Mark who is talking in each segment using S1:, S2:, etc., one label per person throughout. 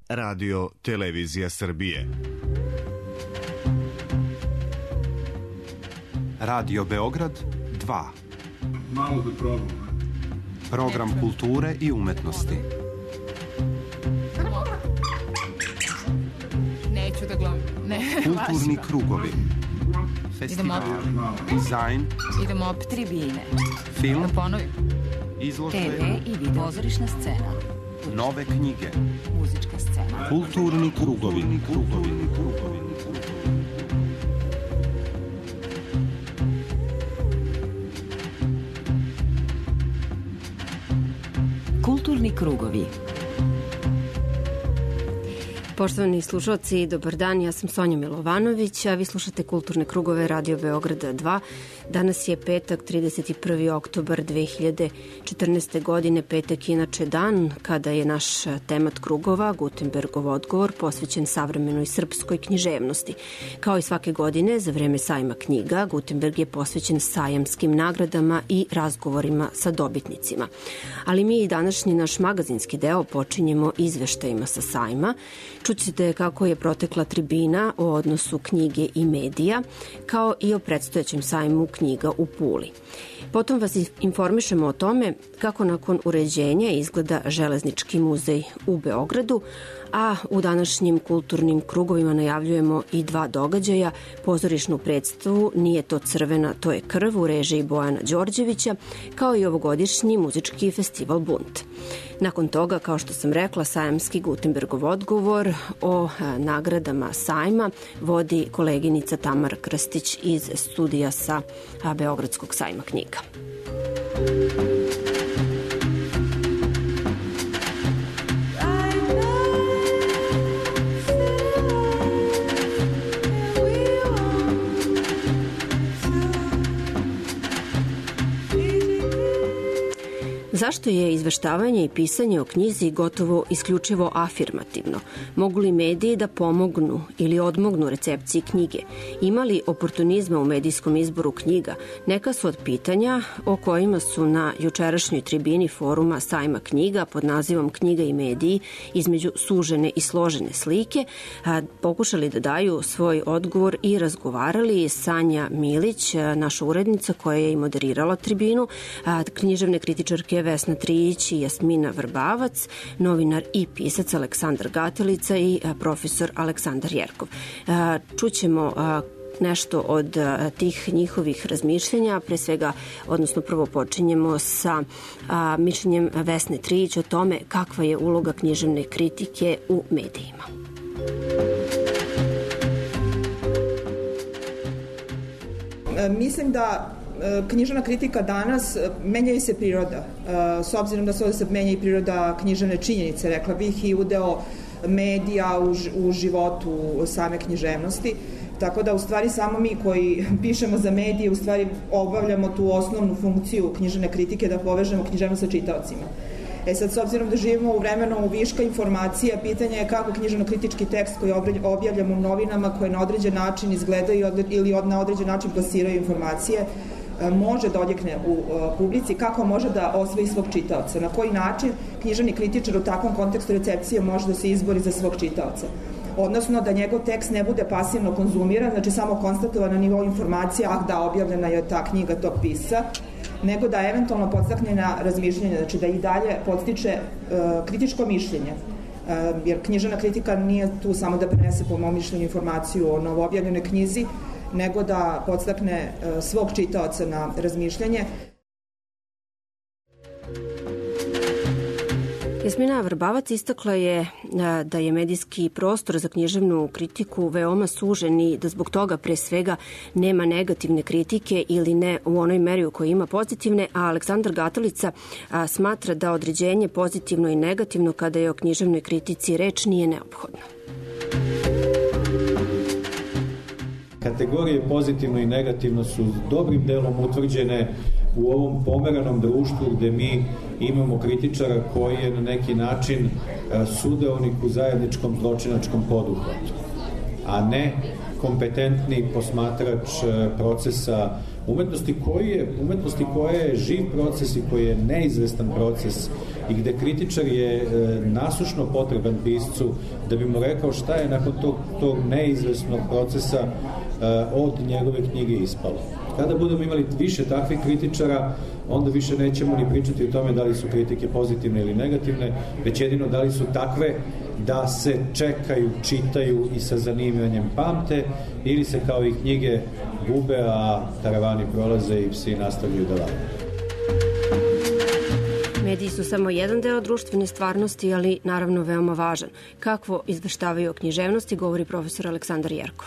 S1: Radio Televizija Srbije.
S2: Radio Beograd 2.
S3: Malo da probam.
S2: Program kulture i umetnosti.
S4: Neću da gledam.
S2: Kulturni krugovi. Festival, dizajn.
S4: Idemo opet tribine.
S2: Film.
S4: Da ponovim.
S2: Izložbe.
S4: TV i video. Pozorišna scena.
S2: Nove knjige.
S4: Muzička scena.
S2: Kulturni krugovi.
S4: Kulturni krugovi.
S5: Poštovani slušalci, dobar dan, ja sam Sonja Milovanović, a vi slušate Kulturne krugove Radio Beograda 2. Danas je petak, 31. oktobar 2014. godine, petak inače dan kada je naš temat krugova, Gutenbergov odgovor, posvećen savremenoj srpskoj književnosti. Kao i svake godine, za vreme sajma knjiga, Gutenberg je posvećen sajamskim nagradama i razgovorima sa dobitnicima. Ali mi i današnji naš magazinski deo počinjemo izveštajima sa sajma. Čućete kako je protekla tribina o odnosu knjige i medija, kao i o predstojećem sajmu knjiga u Puli. Potom vas informišemo o tome kako nakon uređenja izgleda Železnički muzej u Beogradu, a u današnjim kulturnim krugovima najavljujemo i dva događaja, pozorišnu predstavu Nije to crvena, to je krv u režiji Bojana Đorđevića, kao i ovogodišnji muzički festival Bunt. Nakon toga, kao što sam rekla, sajamski Gutenbergov odgovor o nagradama sajma vodi koleginica Tamara Krstić iz studija sa Beogradskog sajma knjiga. Zašto je izveštavanje i pisanje o knjizi gotovo isključivo afirmativno? Mogu li mediji da pomognu ili odmognu recepciji knjige? Ima li oportunizma u medijskom izboru knjiga? Neka su od pitanja o kojima su na jučerašnjoj tribini foruma sajma knjiga pod nazivom Knjiga i mediji između sužene i složene slike pokušali da daju svoj odgovor i razgovarali Sanja Milić, naša urednica koja je i moderirala tribinu, književne kritičarke Vesna Trijić i Jasmina Vrbavac, novinar i pisac Aleksandar Gatelica i profesor Aleksandar Jerkov. Čućemo nešto od tih njihovih razmišljenja, pre svega, odnosno prvo počinjemo sa mišljenjem Vesne Trijić o tome kakva je uloga književne kritike u medijima.
S6: Mislim da književna kritika danas menja se priroda. S obzirom da se ovdje menja i priroda književne činjenice, rekla bih, i udeo medija u životu same književnosti. Tako da, u stvari, samo mi koji pišemo za medije, u stvari obavljamo tu osnovnu funkciju književne kritike da povežemo književnost sa čitaocima. Sad, s obzirom da živimo u vremenu viška informacija, pitanje je kako književno-kritički tekst koji objavljamo u novinama, koje na određen način izgledaju ili na određen način plasiraju informacije, može da odjekne u publici, kako može da osvoji svog čitaoca, na koji način književni kritičar u takvom kontekstu recepcije može da se izbori za svog čitaoca. Odnosno da njegov tekst ne bude pasivno konzumiran, znači samo konstatovan na nivou informacija, da, objavljena je ta knjiga tog pisca, nego da eventualno podstakne na razmišljanje, znači da i dalje podstiče kritičko mišljenje. Jer književna kritika nije tu samo da prenese, po mom mišljenju, informaciju o novoobjavljenoj knjizi, nego da podstakne svog čitaoca na razmišljanje.
S5: Jasmina Vrbavac istakla je da je medijski prostor za književnu kritiku veoma sužen i da zbog toga pre svega nema negativne kritike ili ne u onoj meri u kojoj ima pozitivne, a Aleksandar Gatelica smatra da određenje pozitivno i negativno kada je o književnoj kritici reč nije neophodno.
S7: Kategorije pozitivno i negativno su dobrim delom utvrđene u ovom pomeranom društvu gde mi imamo kritičara koji je na neki način sudeonik u zajedničkom zločinačkom poduhvatu, a ne kompetentni posmatrač procesa umetnosti koja je živ proces i koji je neizvestan proces i gde kritičar je nasušno potreban piscu da bi mu rekao šta je nakon tog neizvesnog procesa od njegove knjige ispalo. Kada budemo imali više takvih kritičara, onda više nećemo ni pričati o tome da li su kritike pozitivne ili negativne, već jedino da li su takve da se čekaju, čitaju i sa zanimanjem pamte, ili se kao i knjige gube, a karavani prolaze i psi nastavljaju da vade.
S5: Mediji su samo jedan deo društvene stvarnosti, ali naravno veoma važan. Kakvo izveštavaju o književnosti, govori profesor Aleksandar Jerkov.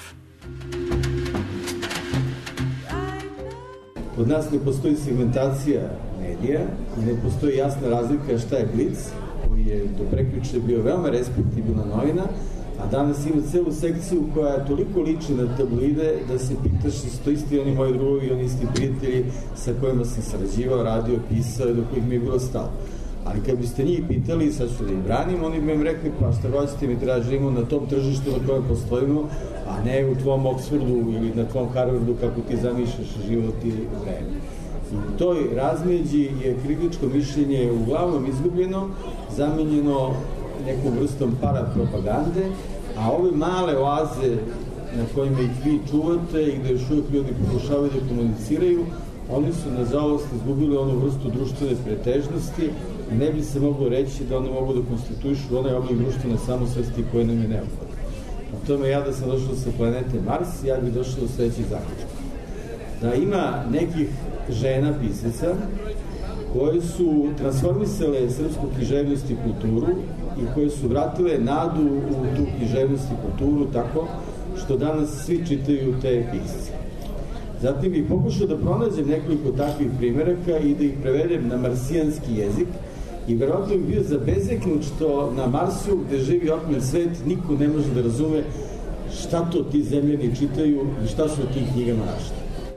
S8: Kod nas ne postoji segmentacija medija, ne postoji jasna razlika šta je Blic, koji je do prekjuče bio veoma respektibilna novina, a danas ima celu sekciju koja toliko liči na tabloide da se pitaš su to isti oni moji drugovi, oni isti prijatelji sa kojima sam sarađivao, radio, pisao i do kojih mi je bilo stalo. Ali kad biste njih pitali, sad ću da im branim, oni bi im rekli, pa šta hoćete mi tražimo na tom tržištu na kojem postojimo, a ne u tvom Oxfordu ili na tvom Harvardu kako ti zamišljaš život i vreme. I u toj razmeđi je kritičko mišljenje uglavnom izgubljeno, zamenjeno nekom vrstom parapropagande, a ove male oaze na kojima ih vi čuvate i gde još uvijek ljudi pokušavaju da komuniciraju, oni su, nažalost, izgubili onu vrstu društvene pretežnosti i ne bi se moglo reći da one mogu da konstituišu onaj oblik društvene samosvesti koje nam je neophodno. O tome ja da sam došao sa planete Mars, ja bih došao do sledećih zaključka. Da ima nekih žena pisaca koje su transformisale srpsku književnost i kulturu i koje su vratile nadu u tu književnost i kulturu tako što danas svi čitaju te pisce. Zatim bih pokušao da pronađem nekoliko takvih primeraka i da ih prevedem na marsijanski jezik i verovatno bih bio zabezeknut što na Marsu, gde živi otmen svet, niko ne može da razume šta to ti zemljani čitaju i šta su u tih knjigama našli.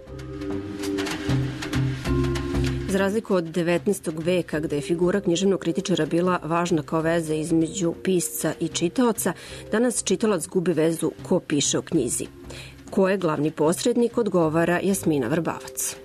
S5: Za razliku od 19. veka, gde je figura književnog kritičara bila važna kao veza između pisca i čitaoca, danas čitalac gubi vezu ko piše o knjizi. Ko je glavni posrednik, odgovara Jasmina Vrbavac.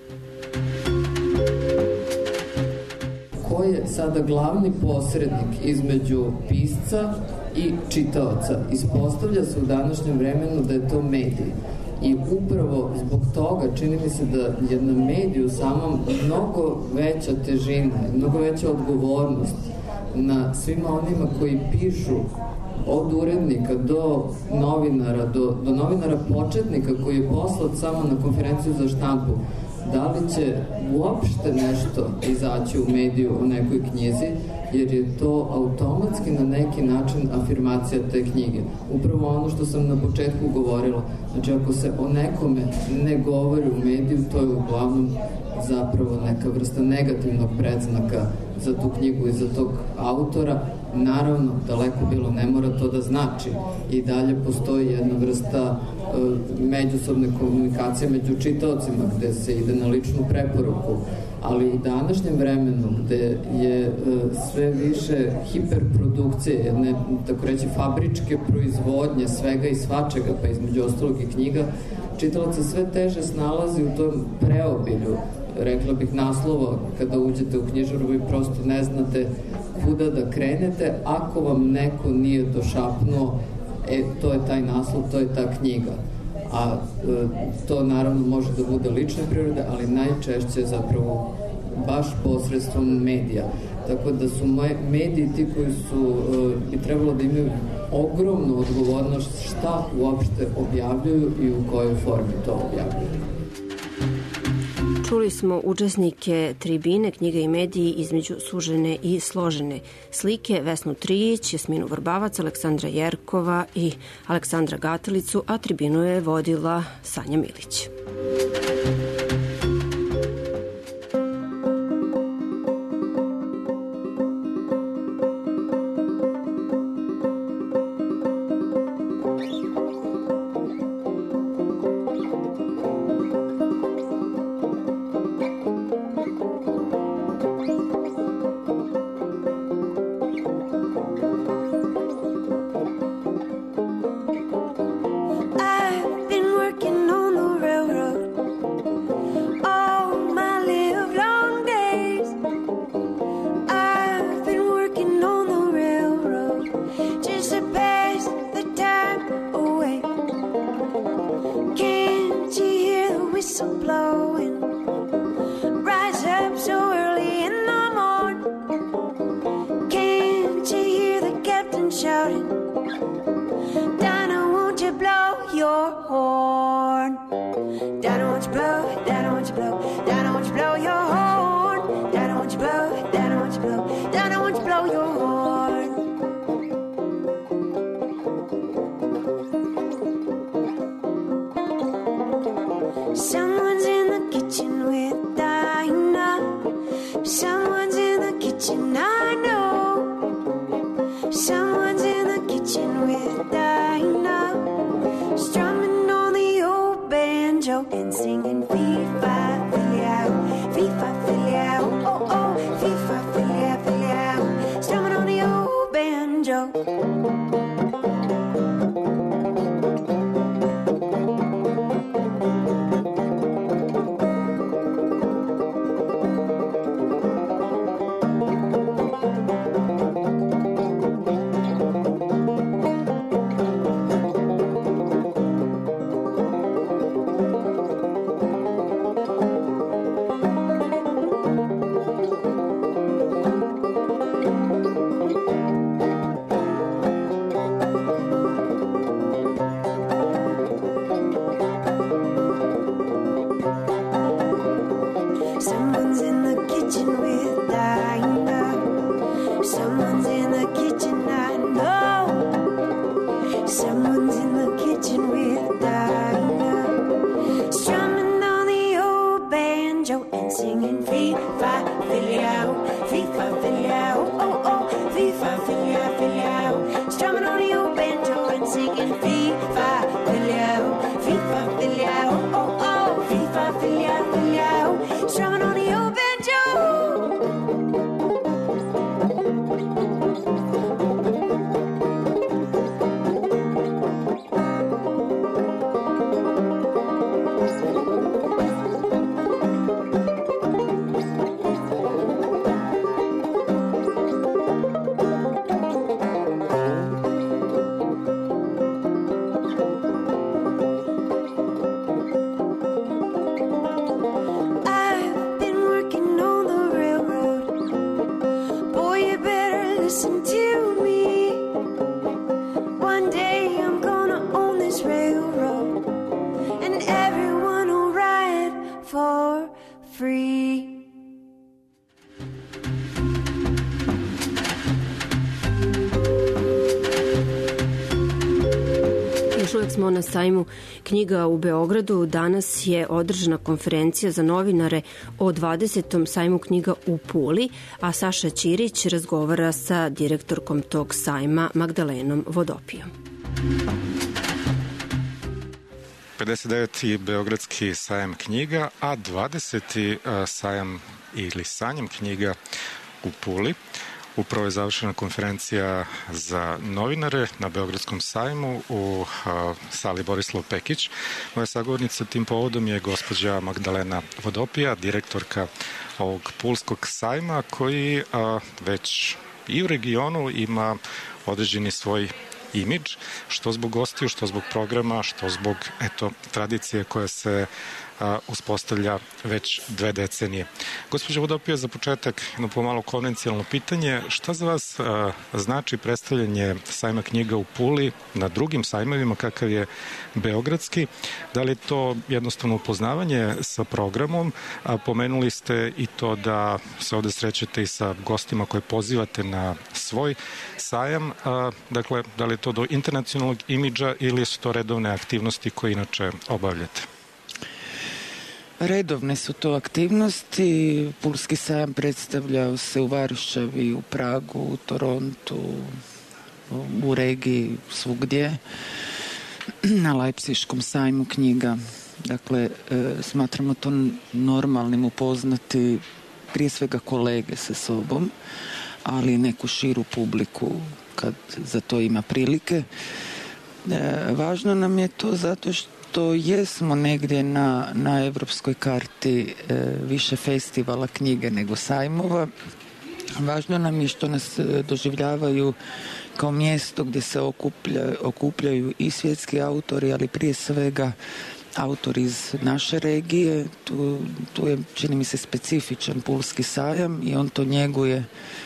S9: Ko je sada glavni posrednik između pisca i čitaoca? Ispostavlja se u današnjem vremenu da je to medij. I upravo zbog toga čini mi se da je na mediju samom mnogo veća težina, mnogo veća odgovornost na svima onima koji pišu, od urednika do novinara, do novinara početnika koji je poslat samo na konferenciju za štampu. Da li će uopšte nešto izaći u mediju o nekoj knjizi, jer je to automatski na neki način afirmacija te knjige. Upravo ono što sam na početku govorila. Znači, ako se o nekome ne govori u mediju, to je uglavnom zapravo neka vrsta negativnog predznaka za tu knjigu i za tog autora. Naravno, daleko bilo ne mora to da znači. I dalje postoji jedna vrsta međusobne komunikacije među čitaocima, gde se ide na ličnu preporuku. Ali u današnjem vremenu, gde je sve više hiperprodukcije, jedne, tako reći, fabričke proizvodnje svega i svačega, pa između ostalog i knjiga, čitalac se sve teže snalazi u tom preobilju, rekla bih, naslova. Kada uđete u knjižaru, vi prosto ne znate kuda da krenete ako vam neko nije došapnuo to je taj naslov, to je ta knjiga. A to naravno može da bude lične prirode, ali najčešće zapravo baš posredstvom medija. Tako da su mediji ti koji bi trebalo da imaju ogromnu odgovornost šta uopšte objavljuju i u kojoj formi to objavljuju.
S5: Čuli smo učesnike tribine Knjiga i mediji između sužene i složene slike, Vesnu Trijić, Jasminu Vrbavac, Aleksandra Jerkova i Aleksandra Gatelicu, a tribinu je vodila Sanja Milić.
S10: Donna, won't you blow your horn? Donna, won't you blow? Donna, won't you blow? Donna, won't you blow your horn? Donna, won't you blow? Donna, won't you blow? Donna, won't you blow your horn? Someone's in the kitchen with Dinah. Someone's in the kitchen, I know. Someone's in the kitchen with Dinah, strumming on the old banjo and singing fee-fi, fill-out, fee-fi, fill-out, oh, oh, fee-fi, fill-out, fill-out, strumming on the old banjo. Someone's in the kitchen with Dinah. Someone's in the kitchen, I know. Someone's in the kitchen with Dinah, strumming on the old banjo and singing fee-fi, fill-out, fee-fi, fill-out, oh, oh, fee-fi, fill-out, fill-out, strumming on the old banjo and singing fee-fi, fill-out, fee-fi, fill-out, oh, oh, fee-fi, fill-out, fill-out, strumming on the old banjo. I've been working on the railroad. Boy, you better listen to me. One day I'm gonna own this railroad, and everyone will ride for free.
S5: Još uvijek smo na sajmu knjiga u Beogradu. Danas je održana konferencija za novinare o 20. sajmu knjiga u Puli, a Saša Ćirić razgovara sa direktorkom tog sajma Magdalenom Vodopijom.
S11: 59. Beogradski sajam knjiga, a 20. sajam ili sanjem knjiga u Puli. Upravo je završena konferencija za novinare na Beogradskom sajmu u sali Borislav Pekić. Moja sagovornica tim povodom je gospođa Magdalena Vodopija, direktorka ovog pulskog sajma, koji već i u regionu ima određeni svoj imidž, što zbog gostiju, što zbog programa, što zbog tradicije koja se uspostavlja već 2 decenije. Gospođa Vodopija, za početak jedno pomalo konvencijalno pitanje. Šta za vas znači predstavljanje sajma knjiga u Puli na drugim sajmovima kakav je beogradski? Da li je to jednostavno upoznavanje sa programom? Pomenuli ste i to da se ovde srećete i sa gostima koje pozivate na svoj sajam. Dakle, da li je to do internacionalnog imidža ili su to redovne aktivnosti koje inače obavljate?
S12: Redovne su to aktivnosti. Pulski sajam predstavljao se u Varšavi, u Pragu, u Torontu, u regiji, svugdje, na Leipziškom sajmu knjiga. Dakle, smatramo to normalnim upoznati prije svega kolege sa sobom, ali i neku širu publiku kad za to ima prilike. Važno nam je to zato što jesmo negdje na evropskoj karti više festivala knjige nego sajmova. Važno nam je što nas doživljavaju kao mjesto gdje se okupljaju i svjetski autori, ali prije svega autori iz naše regije. Tu je, čini mi se, specifičan pulski sajam i on to njeguje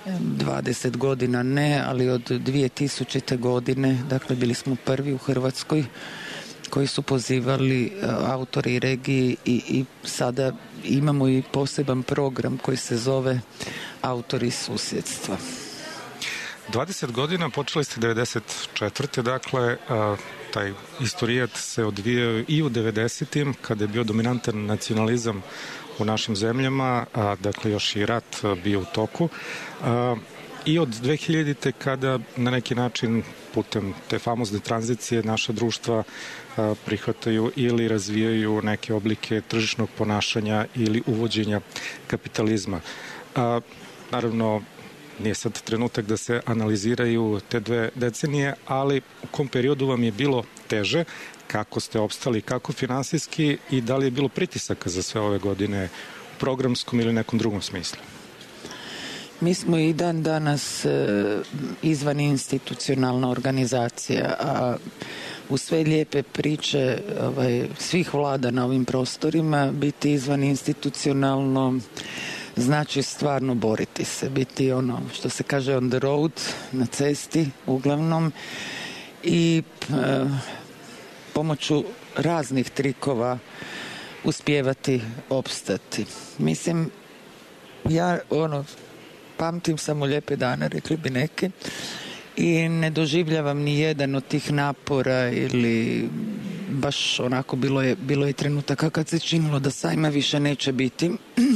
S12: 20 godina ne, ali od 2000. godine, dakle bili smo prvi u Hrvatskoj koji su pozivali autori i regiji i sada imamo i poseban program koji se zove Autori susjedstva.
S11: 20 godina, počeli ste 94. Dakle, taj istorijat se odvijao i u 90. kada je bio dominantan nacionalizam u našim zemljama, dakle još i rat bio u toku. I od 2000. kada na neki način putem te famozne tranzicije naša društva prihvataju ili razvijaju neke oblike tržišnog ponašanja ili uvođenja kapitalizma. Naravno, nije sad trenutak da se analiziraju te 2 decenije, ali u kom periodu vam je bilo teže, kako ste opstali, kako finansijski i da li je bilo pritisaka za sve ove godine u programskom ili nekom drugom smislu?
S12: Mi smo i dan danas izvan institucionalna organizacija, a u sve lijepe priče svih vlada na ovim prostorima biti izvan institucionalno znači stvarno boriti se, biti ono što se kaže on the road, na cesti uglavnom i pomoću raznih trikova uspijevati opstati. Mislim, ja pamtim samo lijepe dane, rekli bi neki, i ne doživljavam ni jedan od tih napora ili baš onako bilo je trenutaka kad se činilo da sajma više neće biti.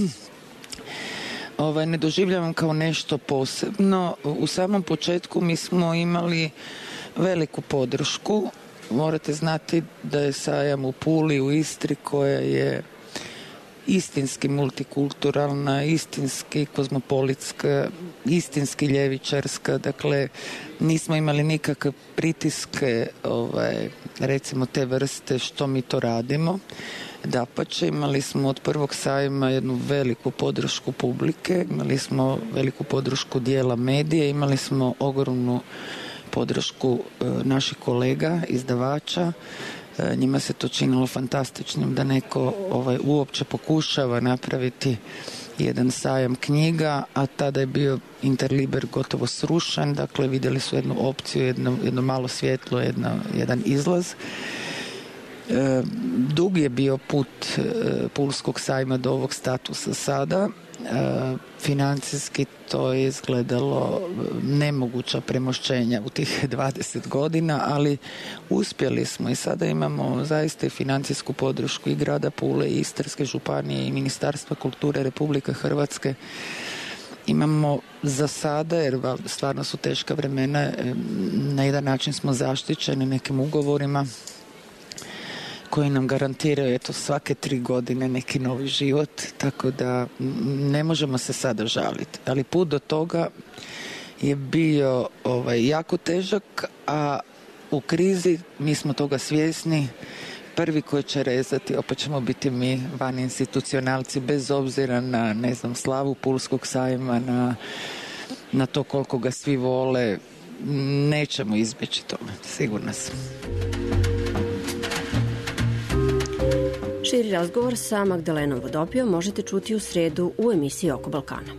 S12: Ne doživljavam kao nešto posebno. U samom početku mi smo imali veliku podršku. Morate znati da je sajam u Puli, u Istri, koja je istinski multikulturalna, istinski kozmopolitska, istinski ljevičarska. Dakle, nismo imali nikakve pritiske, recimo te vrste što mi to radimo. Dapače, imali smo od prvog sajma jednu veliku podršku publike, imali smo veliku podršku dijela medije, imali smo ogromnu podršku naših kolega, izdavača. Njima se to činilo fantastičnim da neko uopće pokušava napraviti jedan sajam knjiga, a tada je bio Interliber gotovo srušen, dakle vidjeli su jednu opciju, jedno malo svjetlo, jedan izlaz. Dug je bio put Pulskog sajma do ovog statusa sada. Financijski to je izgledalo nemoguća premošćenja u tih 20 godina, ali uspjeli smo i sada imamo zaista i financijsku podršku i grada Pule, i Istarske županije, i Ministarstva kulture Republike Hrvatske. Imamo za sada, jer stvarno su teška vremena, na jedan način smo zaštićeni nekim ugovorima koji nam garantiraju svake 3 godine neki novi život, tako da ne možemo se sada žaliti. Ali put do toga je bio jako težak, a u krizi mi smo toga svjesni. Prvi koji će rezati, opet ćemo biti mi, van institucionalci, bez obzira na, slavu Pulskog sajma, na to koliko ga svi vole. Nećemo izbjeći tome, sigurna sam.
S5: Širi razgovor sa Magdalenom Vodopijom možete čuti u sredu u emisiji Oko Balkana.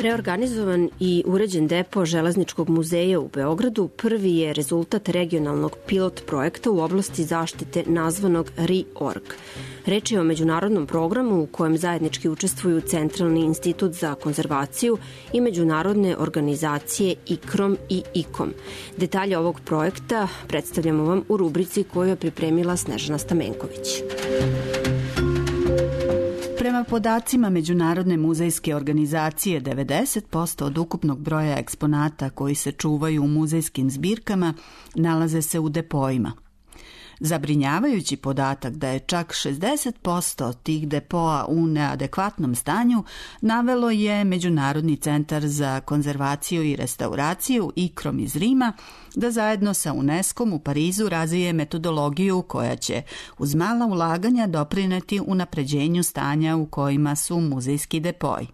S5: Reorganizovan i uređen depo Železničkog muzeja u Beogradu prvi je rezultat regionalnog pilot projekta u oblasti zaštite nazvanog REORG. Reč je o međunarodnom programu u kojem zajednički učestvuju Centralni institut za konzervaciju i međunarodne organizacije ICROM i ICOM. Detalje ovog projekta predstavljamo vam u rubrici koju je pripremila Snežana Stamenković.
S13: Prema podacima Međunarodne muzejske organizacije, 90% od ukupnog broja eksponata koji se čuvaju u muzejskim zbirkama nalaze se u depoima. Zabrinjavajući podatak da je čak 60% tih depoa u neadekvatnom stanju navelo je Međunarodni centar za konzervaciju i restauraciju ICROM iz Rima da zajedno sa UNESCO-om u Parizu razvije metodologiju koja će uz mala ulaganja doprineti unapređenju stanja u kojima su muzejski depoi.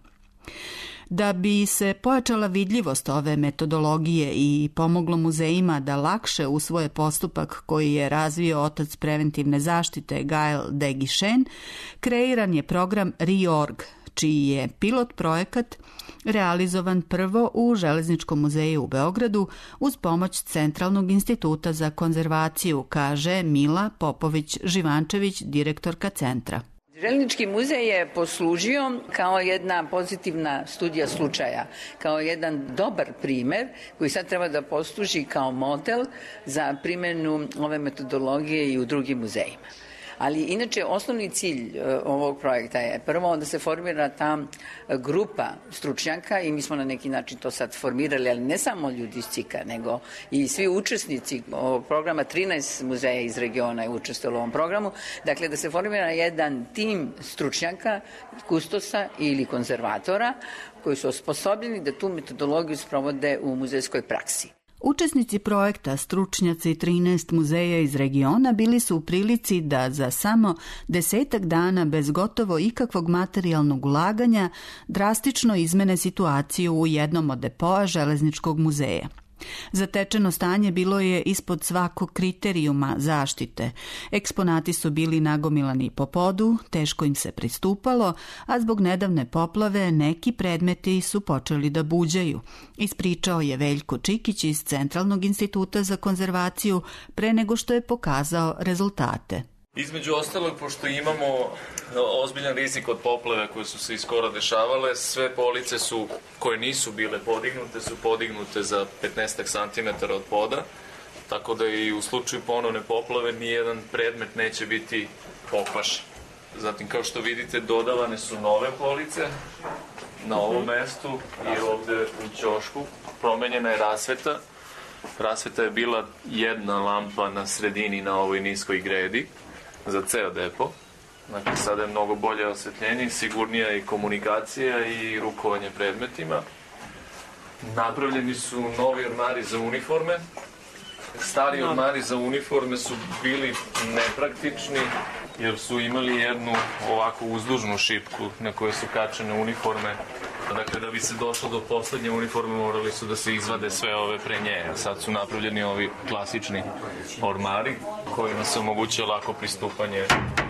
S13: Da bi se pojačala vidljivost ove metodologije i pomoglo muzejima da lakše usvoje postupak koji je razvio otac preventivne zaštite Gael Deguichen, kreiran je program REORG, čiji je pilot projekat realizovan prvo u Železničkom muzeju u Beogradu uz pomoć Centralnog instituta za konzervaciju, kaže Mila Popović-Živančević, direktorka centra.
S14: Železnički muzej je poslužio kao jedna pozitivna studija slučaja, kao jedan dobar primer koji sad treba da posluži kao model za primjenu ove metodologije i u drugim muzejima. Ali inače osnovni cilj ovog projekta je prvo da se formira ta grupa stručnjaka i mi smo na neki način to sad formirali, ali ne samo ljudi iz CIK-a, nego i svi učesnici ovog programa, 13 muzeja iz regiona je učestvovalo u ovom programu, dakle da se formira jedan tim stručnjaka, kustosa ili konzervatora koji su osposobljeni da tu metodologiju sprovode u muzejskoj praksi.
S13: Učesnici projekta, stručnjaci 13 muzeja iz regiona, bili su u prilici da za samo 10 dana bez gotovo ikakvog materijalnog ulaganja drastično izmene situaciju u jednom od depoa Železničkog muzeja. Zatečeno stanje bilo je ispod svakog kriterijuma zaštite. Eksponati su bili nagomilani po podu, teško im se pristupalo, a zbog nedavne poplave neki predmeti su počeli da buđaju. Ispričao je Veljko Čikić iz Centralnog instituta za konzervaciju pre nego što je pokazao rezultate.
S15: Između ostalog, pošto imamo ozbiljan rizik od poplave koje su se iskoro dešavale, sve police koje nisu bile podignute su podignute za 15 cm od poda, tako da i u slučaju ponovne poplave nijedan predmet neće biti pokvašen. Zatim, kao što vidite, dodavane su nove police na ovom mestu i ovde u ćošku. Promenjena je rasveta. Rasveta je bila jedna lampa na sredini na ovoj niskoj gredi za ceo depo. Dakle, sada je mnogo bolje osvetljenje, sigurnija i komunikacija i rukovanje predmetima. Napravljeni su novi ormari za uniforme. Stari ormari za uniforme su bili nepraktični jer su imali jednu ovako uzdužnu šipku na kojoj su kačene uniforme. Dakle, da bi se došlo do poslednje uniforme morali su da se izvade sve ove pre nje. Sad su napravljeni ovi klasični ormari koji nas omogućuje lako pristupanje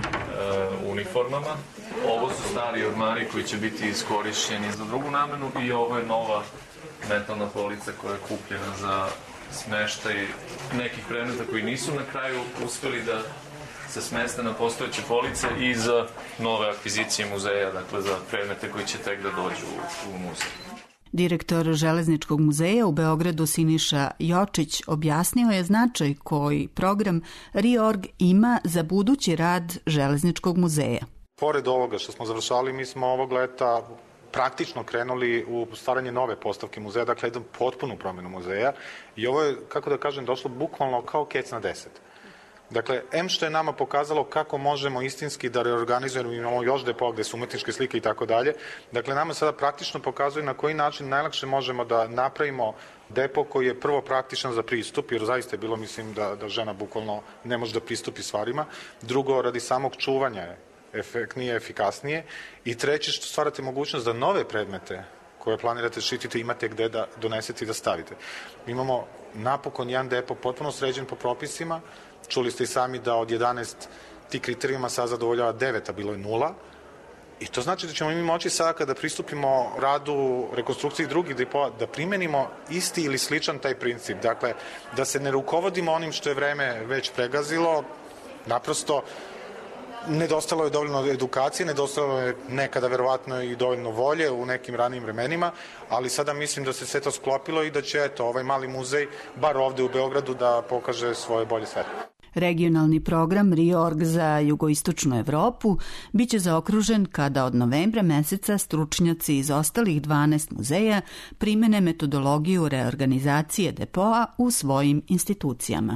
S15: uniformama. Ovo su stari ormari koji će biti iskorišćeni za drugu namenu i ovo je nova metalna polica koja je kupljena za smeštaj nekih predmeta koji nisu na kraju uspeli da se smeste na postojeće police i za nove akvizicije muzeja, dakle za predmete koji će tek da dođu u muzej.
S13: Direktor Železničkog muzeja u Beogradu Siniša Jočić objasnio je značaj koji program REORG ima za budući rad Železničkog muzeja.
S16: Pored ovoga što smo završali, mi smo ovog leta praktično krenuli u stvaranje nove postavke muzeja, dakle jednu potpunu promjenu muzeja i ovo je, kako da kažem, došlo bukvalno kao kec na 10. Dakle, što je nama pokazalo kako možemo istinski da reorganizujemo, imamo još depo gde su umetničke slike i tako dalje. Dakle, nama sada praktično pokazuje na koji način najlakše možemo da napravimo depo koji je prvo praktičan za pristup, jer zaista je bilo, mislim, da žena bukvalno ne može da pristupi stvarima. Drugo, radi samog čuvanja je efektnije, efikasnije. I treće, što stvarate mogućnost da nove predmete koje planirate štititi imate gde da donesete i da stavite. Mi imamo napokon jedan depo potpuno sređen po propisima. Čuli ste i sami da od 11 tih kriterijuma sad zadovoljava 9, a bilo je 0. I to znači da ćemo mi moći sada kada pristupimo radu rekonstrukciji drugih depoa da primenimo isti ili sličan taj princip. Dakle, da se ne rukovodimo onim što je vreme već pregazilo, naprosto nedostalo je dovoljno edukacije, nedostalo je nekada verovatno i dovoljno volje u nekim ranijim vremenima, ali sada mislim da se sve to sklopilo i da će ovaj mali muzej, bar ovde u Beogradu, da pokaže svoje bolje sfere.
S13: Regionalni program RIORG za jugoistočnu Evropu biće zaokružen kada od novembra meseca stručnjaci iz ostalih 12 muzeja primene metodologiju reorganizacije depoa u svojim institucijama.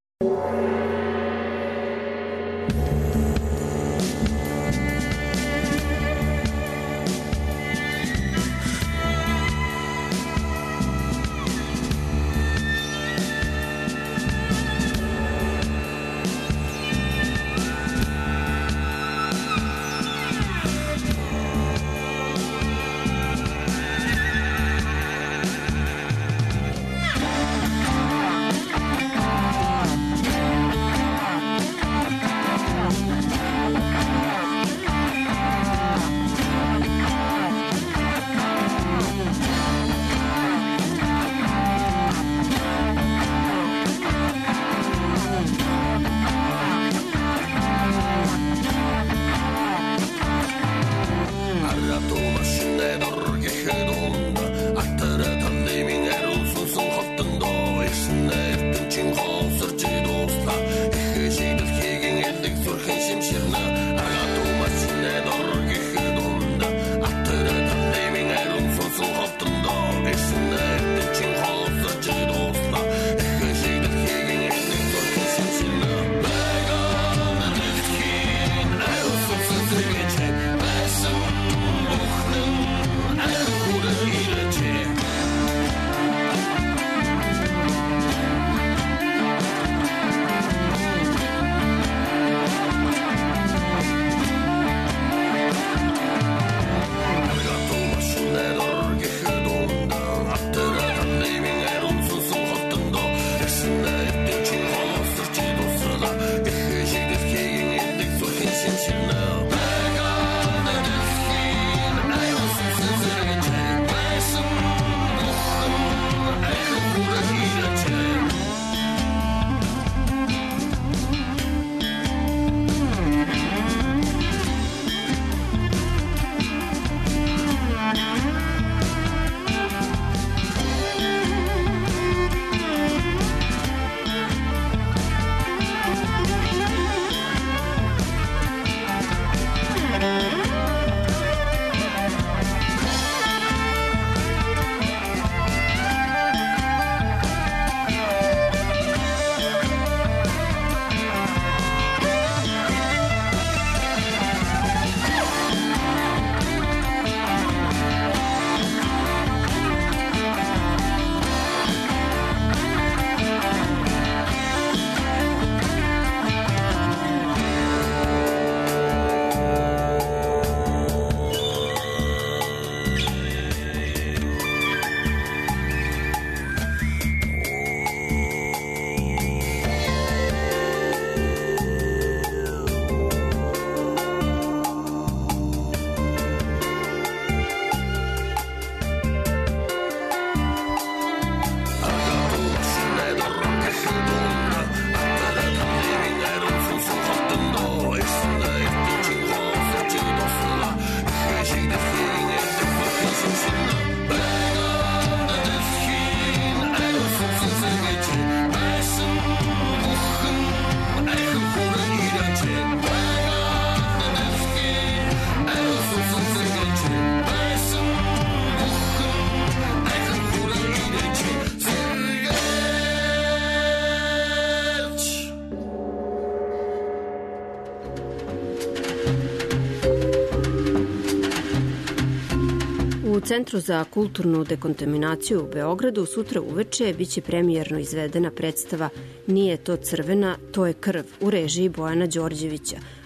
S13: U Centru za kulturnu dekontaminaciju u Beogradu sutra uveče biće premijerno izvedena predstava Nije to crvena, to je krv u režiji Bojana Đorđevića,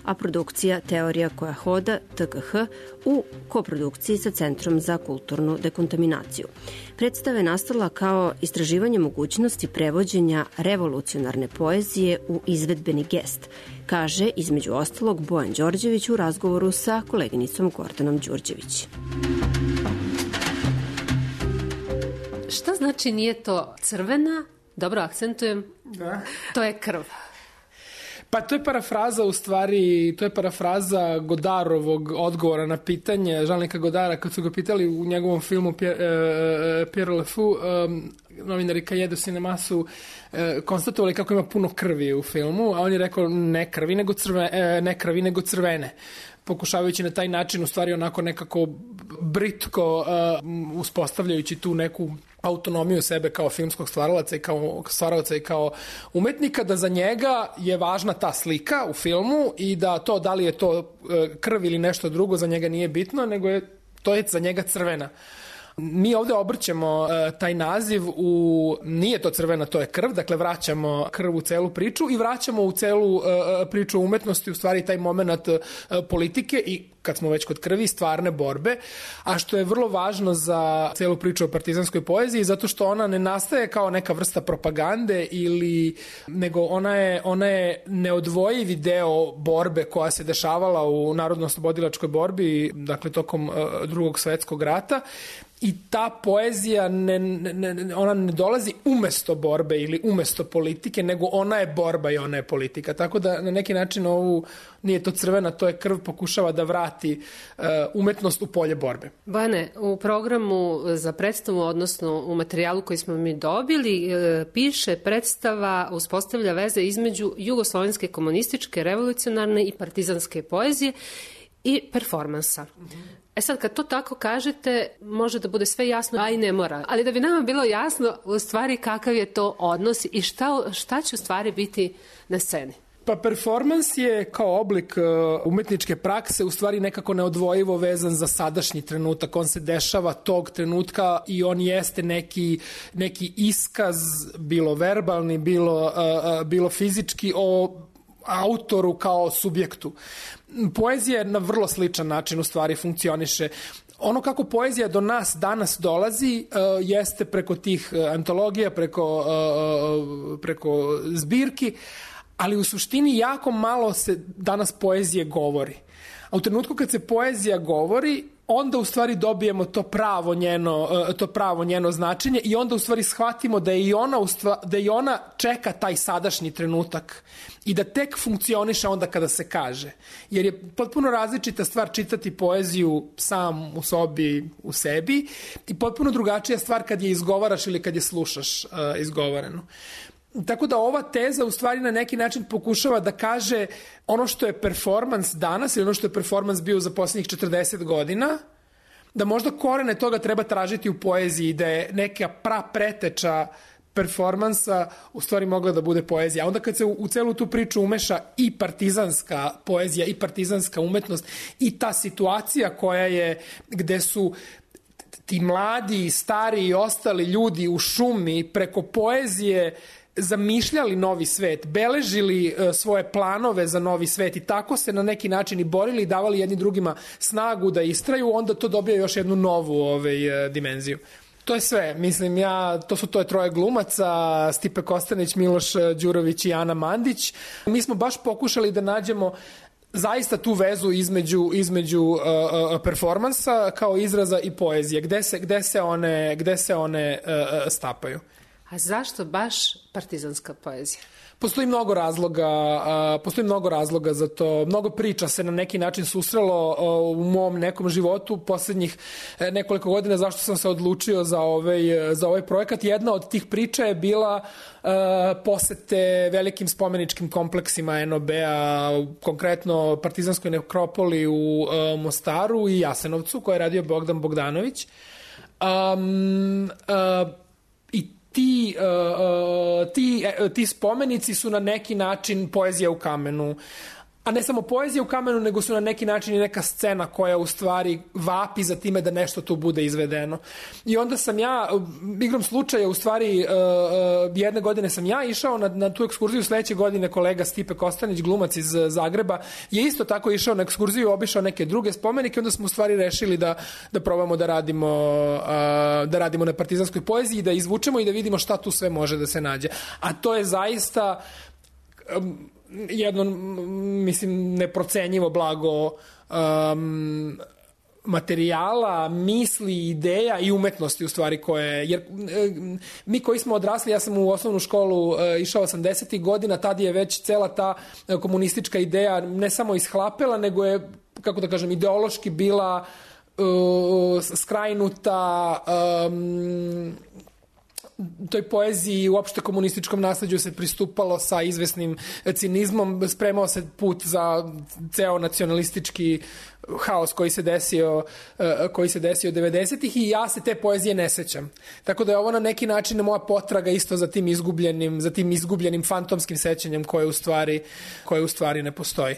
S5: a produkcija Teorija koja hoda, TKH, u koprodukciji sa Centrom za kulturnu dekontaminaciju. Predstava je nastala kao istraživanje mogućnosti prevođenja revolucionarne poezije u izvedbeni gest, kaže između ostalog Bojan Đorđević u razgovoru sa koleginicom Gordanom Đurđević.
S17: Šta znači nije to crvena? Dobro, akcentujem.
S18: Da.
S17: To je krv.
S18: Pa to je parafraza u stvari, to je parafraza Godarovog odgovora na pitanje Jean-Luca Godara kad su ga pitali u njegovom filmu Pierre Le Fou, novinari Cahiers du Cinéma su konstatovali kako ima puno krvi u filmu, a on je rekao ne krvi nego crvene, pokušavajući na taj način u stvari onako nekako britko uspostavljajući tu neku autonomiju sebe kao filmskog stvaralaca i kao umetnika, da za njega je važna ta slika u filmu i da to da li je to krv ili nešto drugo za njega nije bitno, nego to je za njega crvena. Mi ovde obrćemo taj naziv u nije to crvena, to je krv, dakle vraćamo krv u celu priču i vraćamo u celu priču umetnosti, u stvari taj moment politike i kad smo već kod krvi, stvarne borbe, a što je vrlo važno za celu priču o partizanskoj poeziji, zato što ona ne nastaje kao neka vrsta propagande nego ona je neodvojivi deo borbe koja se dešavala u narodno-oslobodilačkoj borbi, dakle tokom Drugog svetskog rata. I ta poezija ona ne dolazi umesto borbe ili umesto politike, nego ona je borba i ona je politika. Tako da na neki način nije to crvena, to je krv, pokušava da vrati umetnost u polje borbe.
S17: Bojane, u programu za predstavu, odnosno u materijalu koji smo mi dobili, piše predstava uspostavlja veze između jugoslovenske komunističke, revolucionarne i partizanske poezije i performansa. Sad, kad to tako kažete, može da bude sve jasno, a i ne mora. Ali da bi nama bilo jasno u stvari kakav je to odnos i šta će u stvari biti na sceni.
S18: Pa performans je kao oblik umetničke prakse u stvari nekako neodvojivo vezan za sadašnji trenutak. On se dešava tog trenutka i on jeste neki iskaz, bilo verbalni, bilo fizički, o autoru kao subjektu. Poezija na vrlo sličan način u stvari funkcioniše. Ono kako poezija do nas danas dolazi jeste preko tih antologija, preko zbirki, ali u suštini jako malo se danas poezije govori. A u trenutku kad se poezija govori, onda u stvari dobijemo to pravo njeno značenje i onda u stvari shvatimo da i ona čeka taj sadašnji trenutak i da tek funkcioniše onda kada se kaže. Jer je potpuno različita stvar čitati poeziju sam u sobi, u sebi i potpuno drugačija stvar kad je izgovaraš ili kad je slušaš izgovoreno. Tako da ova teza u stvari na neki način pokušava da kaže ono što je performans danas ili ono što je performans bio za posljednjih 40 godina, da možda korene toga treba tražiti u poeziji, da je neka preteča performansa u stvari mogla da bude poezija. A onda kad se u celu tu priču umeša i partizanska poezija i partizanska umetnost i ta situacija koja je gde su ti mladi, stari i ostali ljudi u šumi preko poezije zamišljali novi svet, beležili svoje planove za novi svet i tako se na neki način i borili i davali jedni drugima snagu da istraju, onda to dobija još jednu novu dimenziju. To je sve, mislim to je troje glumaca, Stipe Kostanić, Miloš Đurović i Ana Mandić. Mi smo baš pokušali da nađemo zaista tu vezu između performansa kao izraza i poezije, gde se one stapaju.
S17: A zašto baš partizanska poezija?
S18: Postoji mnogo razloga za to. Mnogo priča se na neki način susrelo u mom nekom životu poslednjih nekoliko godina zašto sam se odlučio za ovaj projekat. Jedna od tih priča je bila posete velikim spomeničkim kompleksima NOB-a, konkretno Partizanskoj nekropoli u Mostaru i Jasenovcu, koje je radio Bogdan Bogdanović. Ti spomenici su na neki način poezija u kamenu. a ne samo poezija u kamenu, nego su na neki način i neka scena koja u stvari vapi za time da nešto tu bude izvedeno. I onda sam ja, igrom slučaja, u stvari jedne godine sam ja išao na tu ekskurziju, sledeće godine kolega Stipe Kostanić, glumac iz Zagreba, je isto tako išao na ekskurziju, obišao neke druge spomenike, onda smo u stvari rešili da probamo da radimo na partizanskoj poeziji, da izvučemo i da vidimo šta tu sve može da se nađe. A to je zaista jedno, mislim, neprocenjivo blago materijala, misli, ideja i umetnosti u stvari koje, jer mi koji smo odrasli, ja sam u osnovnu školu išao 80. godina, tad je već cela ta komunistička ideja ne samo ishlapela, nego je, kako da kažem, ideološki bila skrajnuta, toj poeziji i uopšte komunističkom nasleđu se pristupalo sa izvesnim cinizmom, spremao se put za ceo nacionalistički haos koji se desio 90-ih i ja se te poezije ne sećam. Tako da je ovo na neki način moja potraga isto za tim izgubljenim fantomskim sećanjem koje u stvari ne postoji.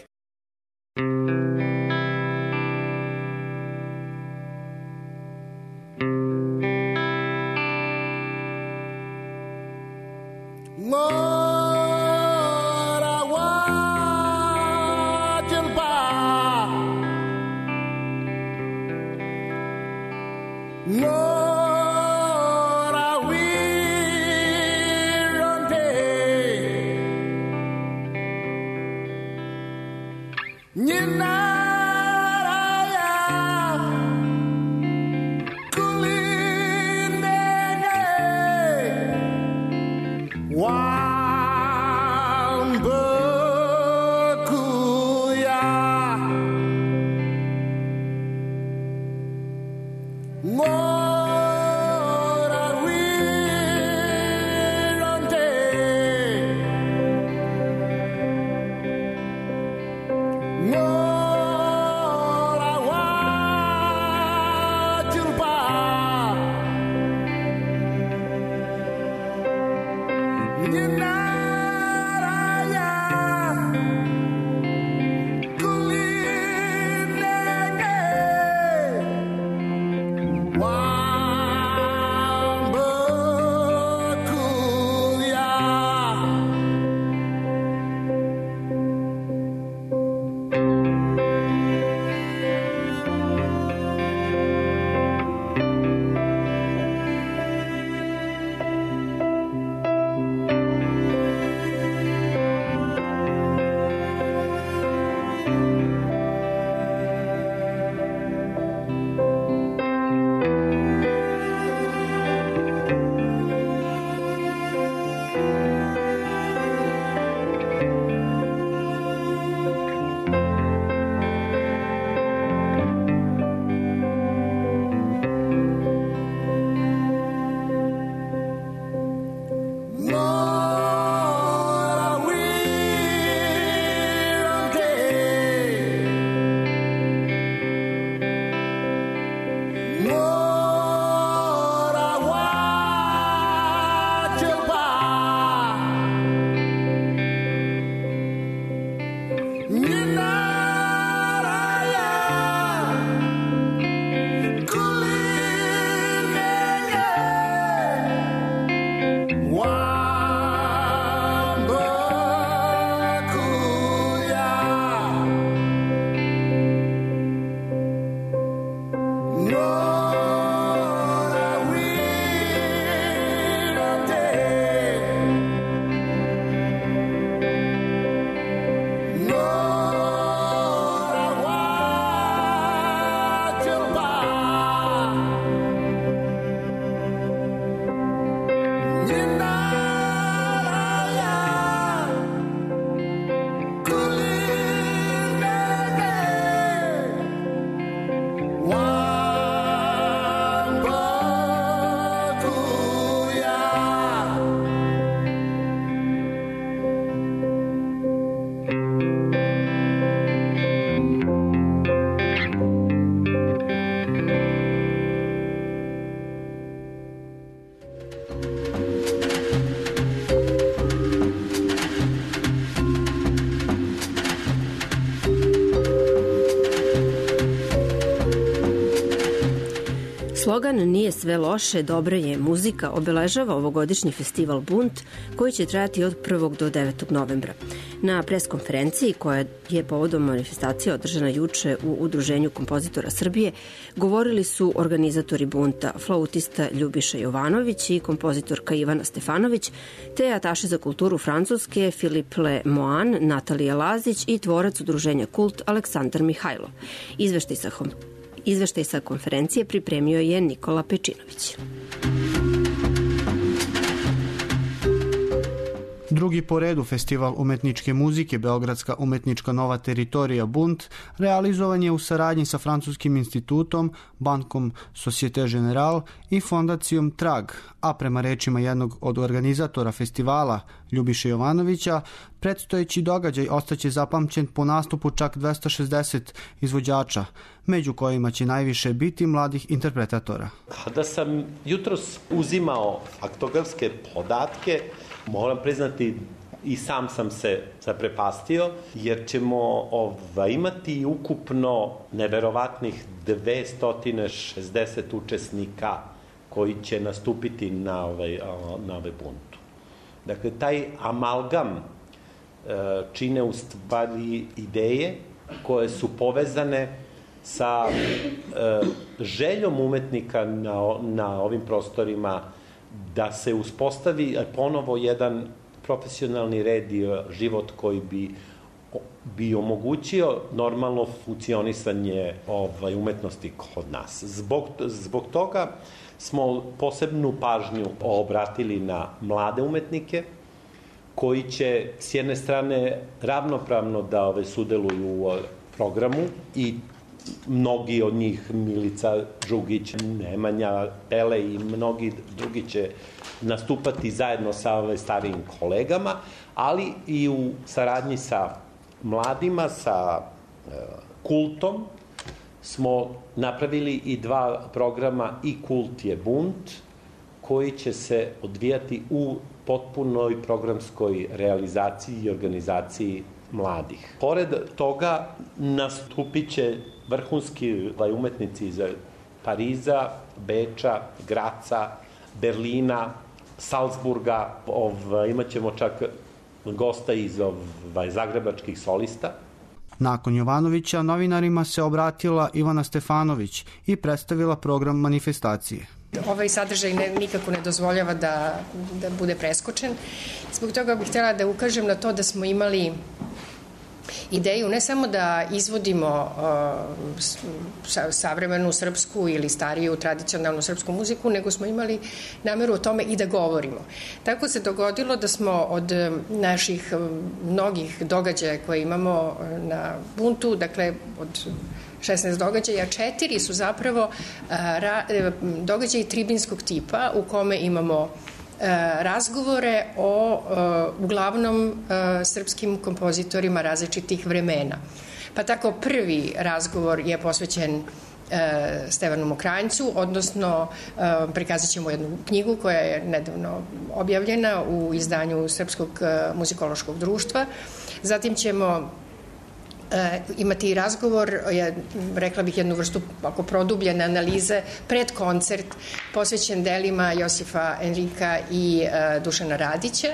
S5: Slogan "Nije sve loše, dobra je muzika" obeležava ovogodišnji festival Bunt, koji će trajati od 1. do 9. novembra. Na preskonferenciji, koja je povodom manifestacije održana juče u Udruženju kompozitora Srbije, govorili su organizatori Bunta, flautista Ljubiša Jovanović i kompozitorka Ivana Stefanović, te ataše za kulturu Francuske Filip Le Moan, Natalija Lazić i tvorac Udruženja Kult Aleksandar Mihajlov. Izveštaj sa konferencije pripremio je Nikola Pečinović.
S19: Drugi po redu festival umetničke muzike Beogradska umetnička nova teritorija Bunt realizovan je u saradnji sa Francuskim institutom, bankom Societe Generale i fondacijom Trag, a prema rečima jednog od organizatora festivala, Ljubiše Jovanovića, predstojeći događaj ostaće zapamćen po nastupu čak 260 izvođača, među kojima će najviše biti mladih interpretatora.
S20: Kada sam jutros uzimao faktografske podatke, moram priznati i sam se zaprepastio, jer ćemo imati ukupno neverovatnih 260 učesnika koji će nastupiti na ovaj buntu. Dakle, taj amalgam čine u stvari ideje koje su povezane sa željom umetnika na ovim prostorima da se uspostavi ponovo jedan profesionalni red i život koji bi omogućio normalno funkcionisanje umetnosti kod nas. Zbog toga smo posebnu pažnju obratili na mlade umetnike koji će s jedne strane ravnopravno da sudeluju u programu i mnogi od njih, Milica Žugić, Nemanja Pele i mnogi drugi će nastupati zajedno sa starijim kolegama, ali i u saradnji sa mladima, sa Kultom, smo napravili i dva programa i Kult je bunt, koji će se odvijati u potpunoj programskoj realizaciji i organizaciji mladih. Pored toga nastupit će vrhunski umetnici iz Pariza, Beča, Graca, Berlina, Salzburga. Imaćemo čak gosta iz zagrebačkih solista.
S19: Nakon Jovanovića novinarima se obratila Ivana Stefanović i predstavila program manifestacije.
S21: Ovaj sadržaj nikako ne dozvoljava da bude preskočen. Zbog toga bih htjela da ukažem na to da smo imali ideju ne samo da izvodimo savremenu srpsku ili stariju tradicionalnu srpsku muziku, nego smo imali nameru o tome i da govorimo. Tako se dogodilo da smo od naših mnogih događaja koje imamo na buntu, dakle od 16 događaja, 4 su zapravo događaji tribinskog tipa u kome imamo razgovore o uglavnom srpskim kompozitorima različitih vremena. Pa tako prvi razgovor je posvećen Stevanu Mokranjcu, odnosno prikazat ćemo jednu knjigu koja je nedavno objavljena u izdanju Srpskog muzikološkog društva. Zatim ćemo imati razgovor, rekla bih jednu vrstu produbljene analize pred koncert posvećen delima Josifa Enrika i Dušana Radića.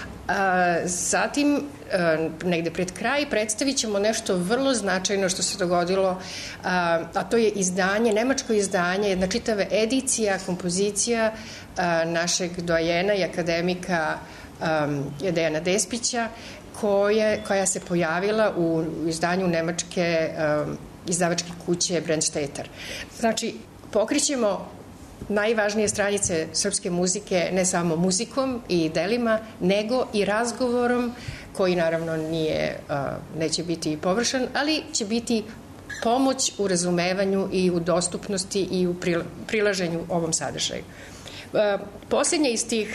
S21: Zatim, negde pred kraj, predstavit ćemo nešto vrlo značajno što se dogodilo, a to je izdanje, nemačko izdanje, jedna čitava edicija, kompozicija našeg dojena i akademika Dejana Despića, koja se pojavila u izdanju nemačke izdavačke kuće Brandstätter. Znači, pokrićemo najvažnije stranice srpske muzike ne samo muzikom i delima, nego i razgovorom koji naravno neće biti površan, ali će biti pomoć u razumevanju i u dostupnosti i u prilaženju ovom sadržaju. Posljednje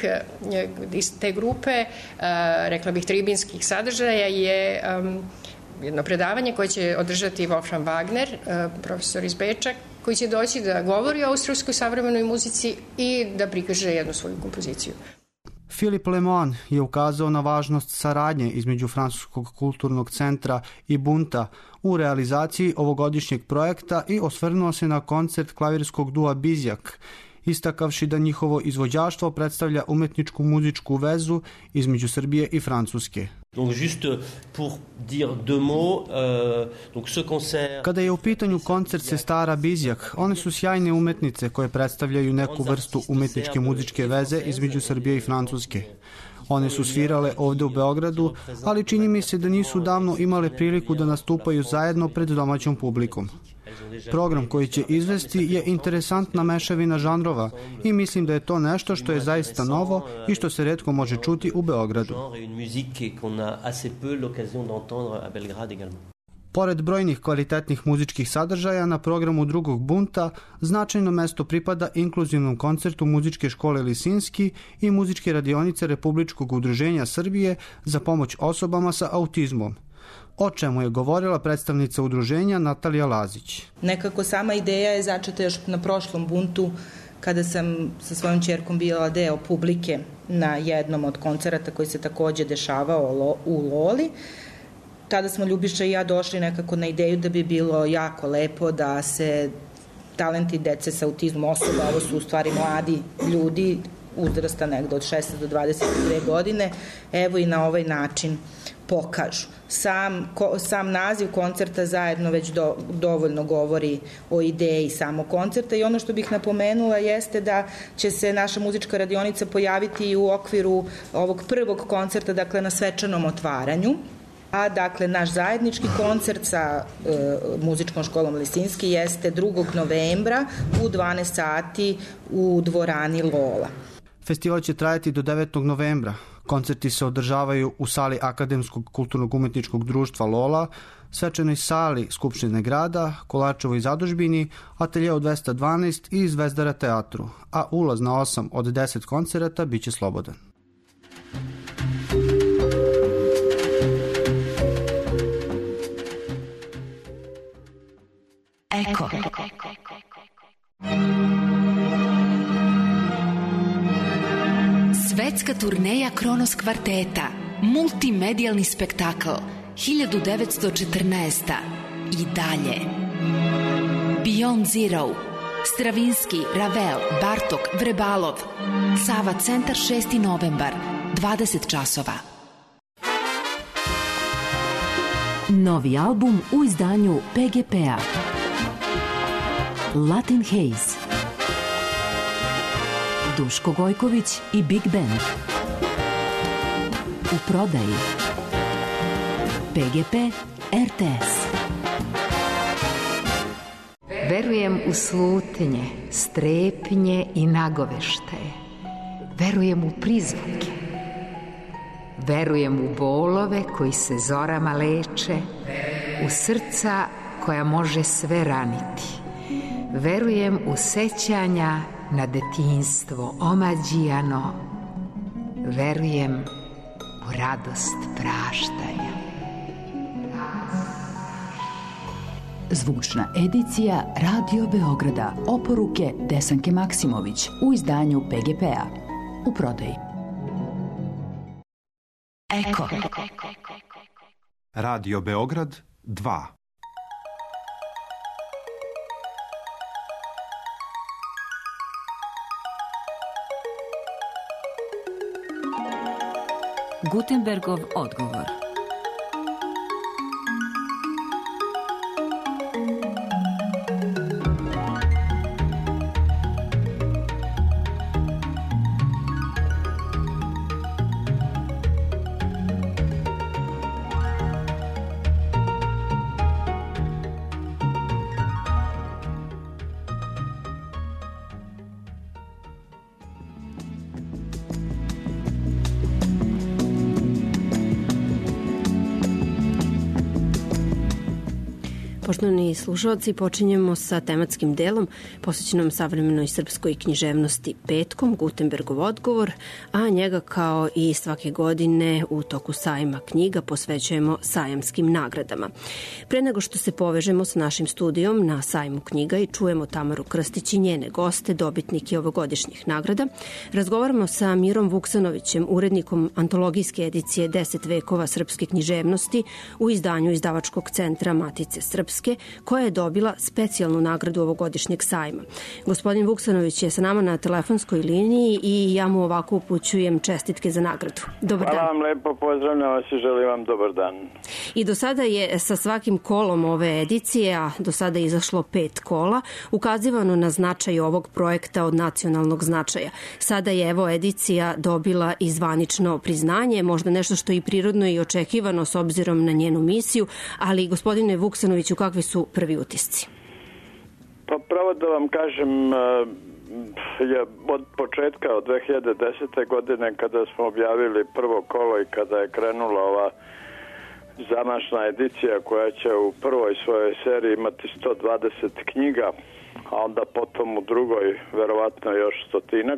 S21: iz te grupe, rekla bih, tribinskih sadržaja je jedno predavanje koje će održati Wolfram Wagner, profesor iz Beča, koji će doći da govori o austrijskoj savremenoj muzici i da prikaže jednu svoju kompoziciju.
S19: Filip Lemoine je ukazao na važnost saradnje između Francuskog kulturnog centra i Bunta u realizaciji ovogodišnjeg projekta i osvrnuo se na koncert klavirskog dua Bizjak, istakavši da njihovo izvođaštvo predstavlja umetničku muzičku vezu između Srbije i Francuske.
S1: Donc juste pour dire deux mots, donc ce concert...
S19: Kada je u pitanju koncert sestara Bizjak, one su sjajne umetnice koje predstavljaju neku vrstu umetničke muzičke veze između Srbije i Francuske. One su svirale ovde u Beogradu, ali čini mi se da nisu davno imale priliku da nastupaju zajedno pred domaćom publikom. Program koji će izvesti je interesantna mešavina žanrova i mislim da je to nešto što je zaista novo i što se retko može čuti u Beogradu. Pored brojnih kvalitetnih muzičkih sadržaja, na programu drugog Bunta značajno mesto pripada inkluzivnom koncertu Muzičke škole Lisinski i Muzičke radionice Republičkog udruženja Srbije za pomoć osobama sa autizmom, o čemu je govorila predstavnica udruženja Natalija Lazić.
S22: Nekako sama ideja je začeta još na prošlom Buntu, kada sam sa svojom ćerkom bila deo publike na jednom od koncerata koji se takođe dešavao u Loli. Tada smo Ljubiša i ja došli nekako na ideju da bi bilo jako lepo da se talenti dece sa autizmom osoba, ovo su u stvari mladi ljudi, uzrasta negde od 16 do 22 godine, evo i na ovaj način pokažu. Sam naziv koncerta zajedno već dovoljno govori o ideji samog koncerta i ono što bih napomenula jeste da će se naša muzička radionica pojaviti i u okviru ovog prvog koncerta, dakle na svečanom otvaranju. A dakle, naš zajednički koncert sa Muzičkom školom Lisinski jeste 2. novembra u 12 sati u dvorani Lola.
S19: Festival će trajati do 9. novembra. Koncerti se održavaju u sali Akademskog kulturnog umetničkog društva Lola, svečanoj sali Skupštine grada, Kolačevoj zadužbini, Ateljeu 212 i Zvezdara teatru, a ulaz na 8 od 10 koncerata biće slobodan.
S4: Eko. Svetska turneja Kronos kvarteta, multimedijalni spektakl, 1914. I dalje. Beyond Zero, Stravinski, Ravel, Bartok, Vrebalov, Sava centar 6. novembar, 20 časova. Novi album u izdanju PGP-a. Latin Haze, Duško Gojković i Big Band. U prodaji PGP RTS.
S23: Verujem u slutnje, strepnje i nagoveštaje. Verujem u prizvuke. Verujem u bolove koji se zorama leče, u srca koja može sve raniti. Verujem u sećanja na detinjstvo omađijano. Verujem u radost praštanja.
S4: Zvučna edicija Radio Beograda. Oporuke Desanke Maksimović u izdanju PGP-a. U prodaji. Eko.
S2: Radio Beograd 2.
S4: Gutenbergov odgovor.
S5: Poštovani slušalci, počinjemo sa tematskim delom posvećenom savremenoj srpskoj književnosti petkom, Gutenbergov odgovor, a njega kao i svake godine u toku sajma knjiga posvećujemo sajamskim nagradama. Pre nego što se povežemo sa našim studijom na sajmu knjiga i čujemo Tamaru Krstić i njene goste, dobitnike ovogodišnjih nagrada, razgovaramo sa Mirom Vuksanovićem, urednikom antologijske edicije 10 vekova srpske književnosti u izdanju Izdavačkog centra Matice Srpske, koja je dobila specijalnu nagradu ovogodišnjeg sajma. Gospodin Vuksanović je sa nama na telefonskoj liniji i ja mu ovako upućujem čestitke za nagradu. Dobar dan.
S3: Hvala vam lepo, pozdravljam vas i želim vam dobar dan.
S5: I do sada je sa svakim kolom ove edicije, a do sada je izašlo 5 kola, ukazivano na značaj ovog projekta od nacionalnog značaja. Sada je evo edicija dobila i zvanično priznanje, možda nešto što je i prirodno i očekivano s obzirom na njenu misiju, ali gospodine Vuksanoviću, kakvi su prvi utisci?
S3: Pa pravo da vam kažem, je od početka, od 2010. godine kada smo objavili prvo kolo i kada je krenula ova zamašna edicija koja će u prvoj svojoj seriji imati 120 knjiga, a onda potom u drugoj verovatno još 100-ak.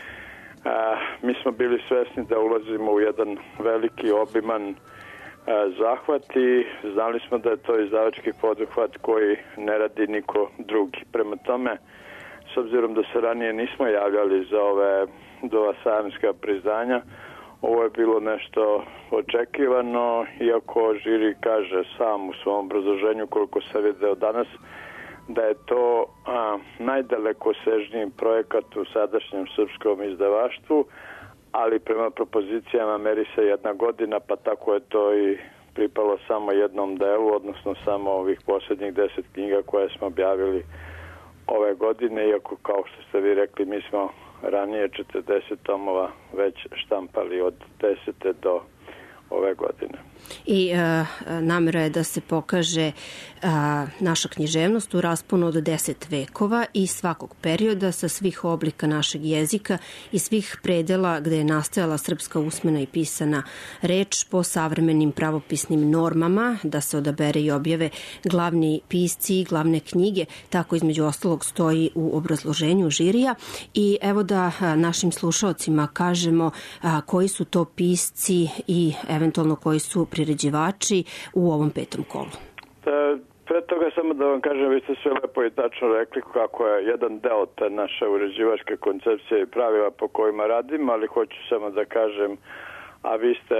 S3: Mi smo bili svesni da ulazimo u jedan veliki, obiman zahvat i znali smo da je to izdavački poduhvat koji ne radi niko drugi. Prema tome, s obzirom da se ranije nismo javljali za ova sajamska priznanja, ovo je bilo nešto očekivano, iako žiri kaže sam u svom obrazloženju, koliko se video danas, da je to najdalekosežniji projekat u sadašnjem srpskom izdavaštvu, ali prema propozicijama meri se 1 godina, pa tako je to i pripalo samo jednom delu, odnosno samo ovih posljednjih 10 knjiga koje smo objavili ove godine, iako kao što ste vi rekli, mi smo ranije 40 tomova već štampali od 10. do ove godine.
S5: I namera je da se pokaže naša književnost u rasponu od 10 vekova i svakog perioda sa svih oblika našeg jezika i svih predela gde je nastajala srpska usmena i pisana reč po savremenim pravopisnim normama, da se odabere i objave glavni pisci i glavne knjige, tako između ostalog stoji u obrazloženju žirija. I evo da našim slušaocima kažemo koji su to pisci i eventualno koji su priređivači u ovom 5. kolu.
S3: Pre toga samo da vam kažem, vi ste sve lepo i tačno rekli kako je jedan deo te naše uređivačke koncepcije i pravila po kojima radimo, ali hoću samo da kažem, a vi ste,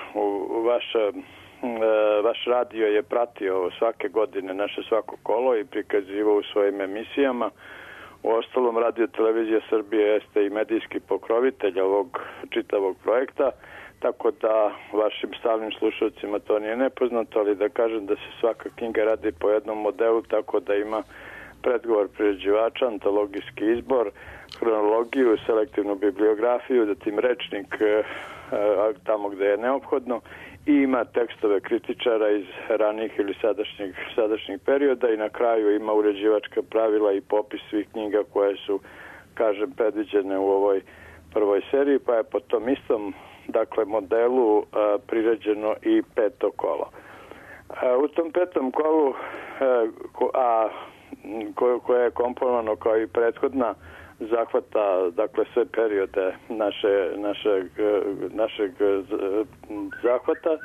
S3: vaš radio je pratio svake godine naše svako kolo i prikazivao u svojim emisijama. U ostalom, Radio Televizija Srbije jeste i medijski pokrovitelj ovog čitavog projekta, tako da vašim stalnim slušalcima to nije nepoznato, ali da kažem da se svaka knjiga radi po jednom modelu, tako da ima predgovor priređivača, antologijski izbor, hronologiju, selektivnu bibliografiju, zatim rečnik tamo gde je neophodno i ima tekstove kritičara iz ranijih ili sadašnjih perioda i na kraju ima uređivačka pravila i popis svih knjiga koje su, kažem, predviđene u ovoj prvoj seriji, pa je po tom istom modelu priređeno i 5. kolo. U tom 5. kolu, koje je komponovano kao i prethodna, zahvata sve periode našeg zahvata,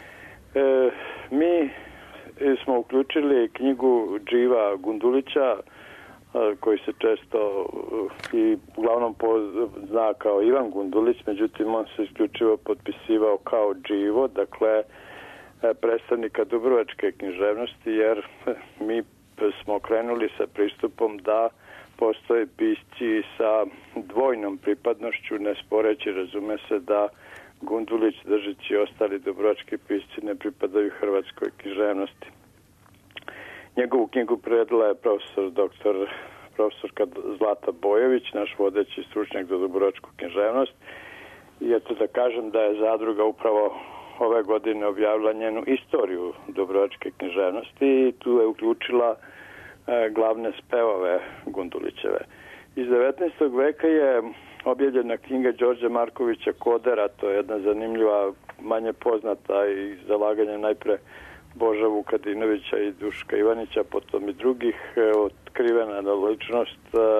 S3: mi smo uključili knjigu Dživa Gundulića, koji se često i uglavnom zna kao Ivan Gundulić, međutim on se isključivo potpisivao kao Dživo, dakle predstavnika dubrovačke književnosti, jer mi smo krenuli sa pristupom da postoje pisci sa dvojnom pripadnošću, ne sporeći, razume se, da Gundulić, Držić i ostali dubrovački pisci ne pripadaju hrvatskoj književnosti. Njegovu knjigu predala je profesorka Zlata Bojović, naš vodeći stručnjak za dubrovačku književnost. I eto da kažem da je zadruga upravo ove godine objavila njenu istoriju dubrovačke književnosti i tu je uključila glavne spevove Gundulićeve. Iz 19. veka je objavljena knjiga Đorđa Markovića Kodera, to je jedna zanimljiva, manje poznata i zalaganje najpre Boža Vukadinovića i Duška Ivanića, potom i drugih, otkrivena ličnost,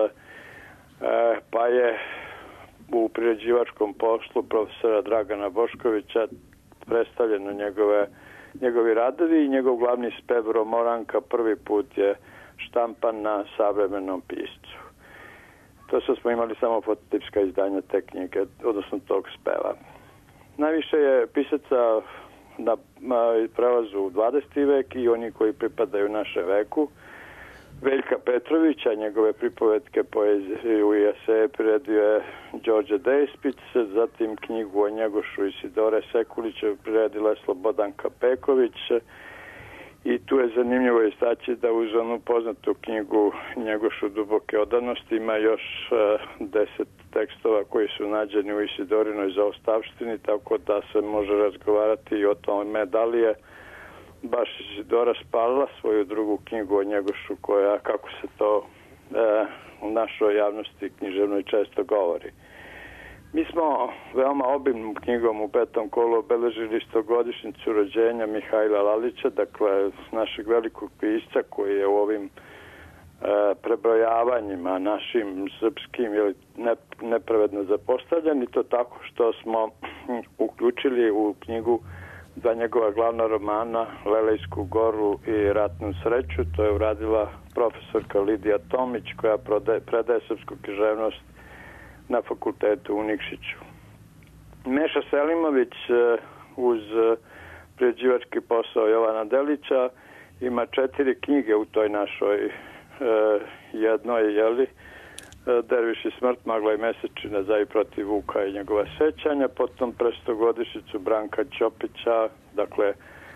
S3: pa je u priređivačkom poslu profesora Dragana Boškovića predstavljeno njegovi radovi i njegov glavni spev Romoranka prvi put je štampan na savremenom piscu. To što smo imali samo fototipska izdanja te knjige, odnosno tog speva. Najviše je pisaca na prelazu u 20. vek i oni koji pripadaju našem veku. Veljka Petrovića, njegove pripovetke, poeziju i eseje priredio je Đorđe Despić, zatim knjigu o Njegošu Isidore Sekulića priredila je Slobodanka Peković i tu je zanimljivo istaći da uz onu poznatu knjigu Njegošu duboke odanosti ima još 10 tekstova koji su nađeni u Isidorinoj zaostavštini, tako da se može razgovarati i o tome da li je baš Isidora spalila svoju drugu knjigu o Njegošu koja, kako se to u našoj javnosti književnoj često govori. Mi smo veoma obimnom knjigom u 5. kolu obeležili 100-godišnjicu rođenja Mihajla Lalića, dakle našeg velikog pisca koji je u ovim prebrojavanjima našim srpskim nepravedno zapostavljen i to tako što smo uključili u knjigu dva njegova glavna romana Lelejsku goru i Ratnu sreću. To je uradila profesorka Lidija Tomić koja predaje srpsku književnost na fakultetu u Nikšiću. Meša Selimović uz priređivački posao Jovana Delića ima 4 knjige u toj našoj jednoj, Derviš i smrt, Magla i mesečina, za i protiv Vuka i njegova sećanja, potom pre 100-godišnjicu Branka Ćopića, dakle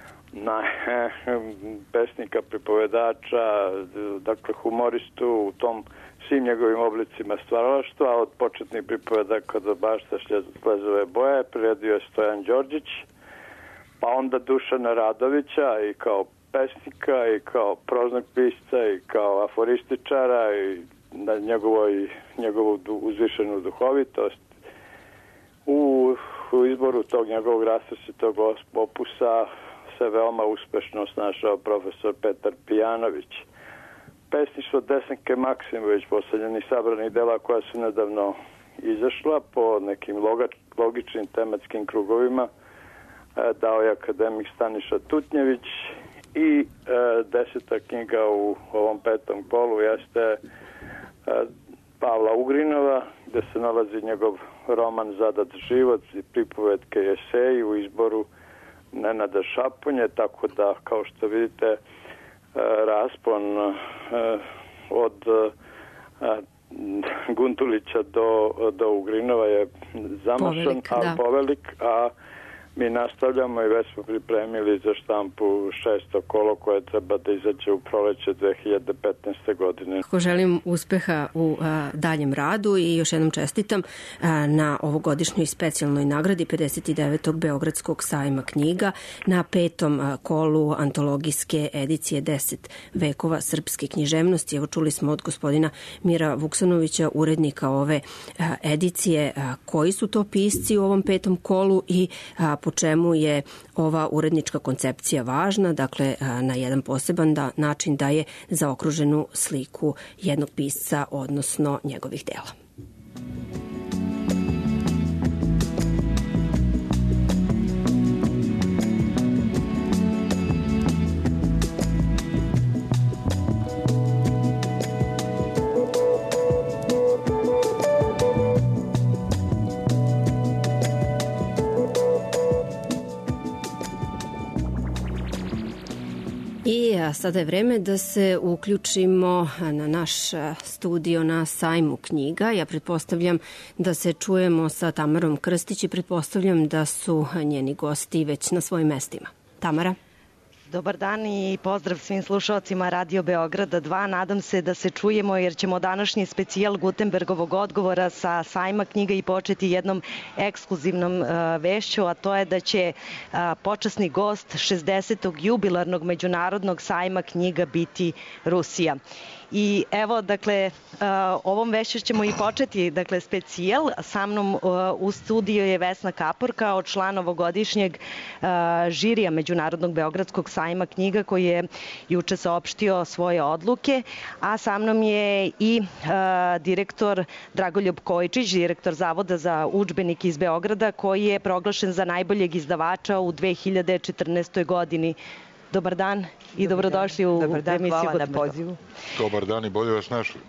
S3: pesnika, pripovedača, dakle humoristu u tom svim njegovim oblicima stvaralaštva, od početnih pripovedaka do Bašta Šlezove boje priredio je Stojan Đorđić, pa onda Dušana Radovića i kao pesnika i kao proznog pisca i kao aforističara i na njegovu uzvišenu duhovitost. U izboru tog njegovog rasrsitog opusa se veoma uspešno snašao profesor Petar Pijanović. Pesništvo Desanke Maksimović, posljednjenih sabranih dela koja su nedavno izašla po nekim logičnim tematskim krugovima, dao je akademik Staniša Tutnjević i 10. knjiga u ovom 5. kolu jeste Pavla Ugrinova, gde se nalazi njegov roman Zadat život i pripovetke i eseji u izboru Nenada Šapunje, tako da, kao što vidite, raspon od Gundulića do Ugrinova je zamašan, ali povelik, a mi nastavljamo i već smo pripremili za štampu 6. kolo koje treba da izađe u proleće 2015. godine.
S5: Ako želim uspeha u daljem radu i još jednom čestitam na ovogodišnjoj specijalnoj nagradi 59. Beogradskog sajma knjiga na 5. kolu antologijske edicije 10 vekova srpske književnosti. Evo čuli smo od gospodina Mira Vuksanovića, urednika ove edicije, koji su to pisci u ovom 5. kolu i po čemu je ova urednička koncepcija važna, dakle na jedan poseban način daje zaokruženu sliku jednog pisca, odnosno njegovih dela. I sada je vreme da se uključimo na naš studio na sajmu knjiga. Ja pretpostavljam da se čujemo sa Tamarom Krstić i pretpostavljam da su njeni gosti već na svojim mestima. Tamara?
S6: Dobar dan i pozdrav svim slušalcima Radio Beograda 2. Nadam se da se čujemo jer ćemo današnji specijal Gutenbergovog odgovora sa sajma knjiga i početi jednom ekskluzivnom vešću, a to je da će počasni gost 60. jubilarnog međunarodnog sajma knjiga biti Rusija. I evo, dakle, ovom vešću ćemo i početi, dakle, specijal. Sa mnom u studiju je Vesna Kapor kao član ovogodišnjeg žirija Međunarodnog beogradskog sajma knjiga koji je juče saopštio svoje odluke, a sa mnom je i direktor Dragoljub Kojičić, direktor Zavoda za udžbenike iz Beograda, koji je proglašen za najboljeg izdavača u 2014. godini. Dobar dan i dobrodošli u emisiju.
S7: Hvala na pozivu.
S8: Dobar dan i bolje vas našli.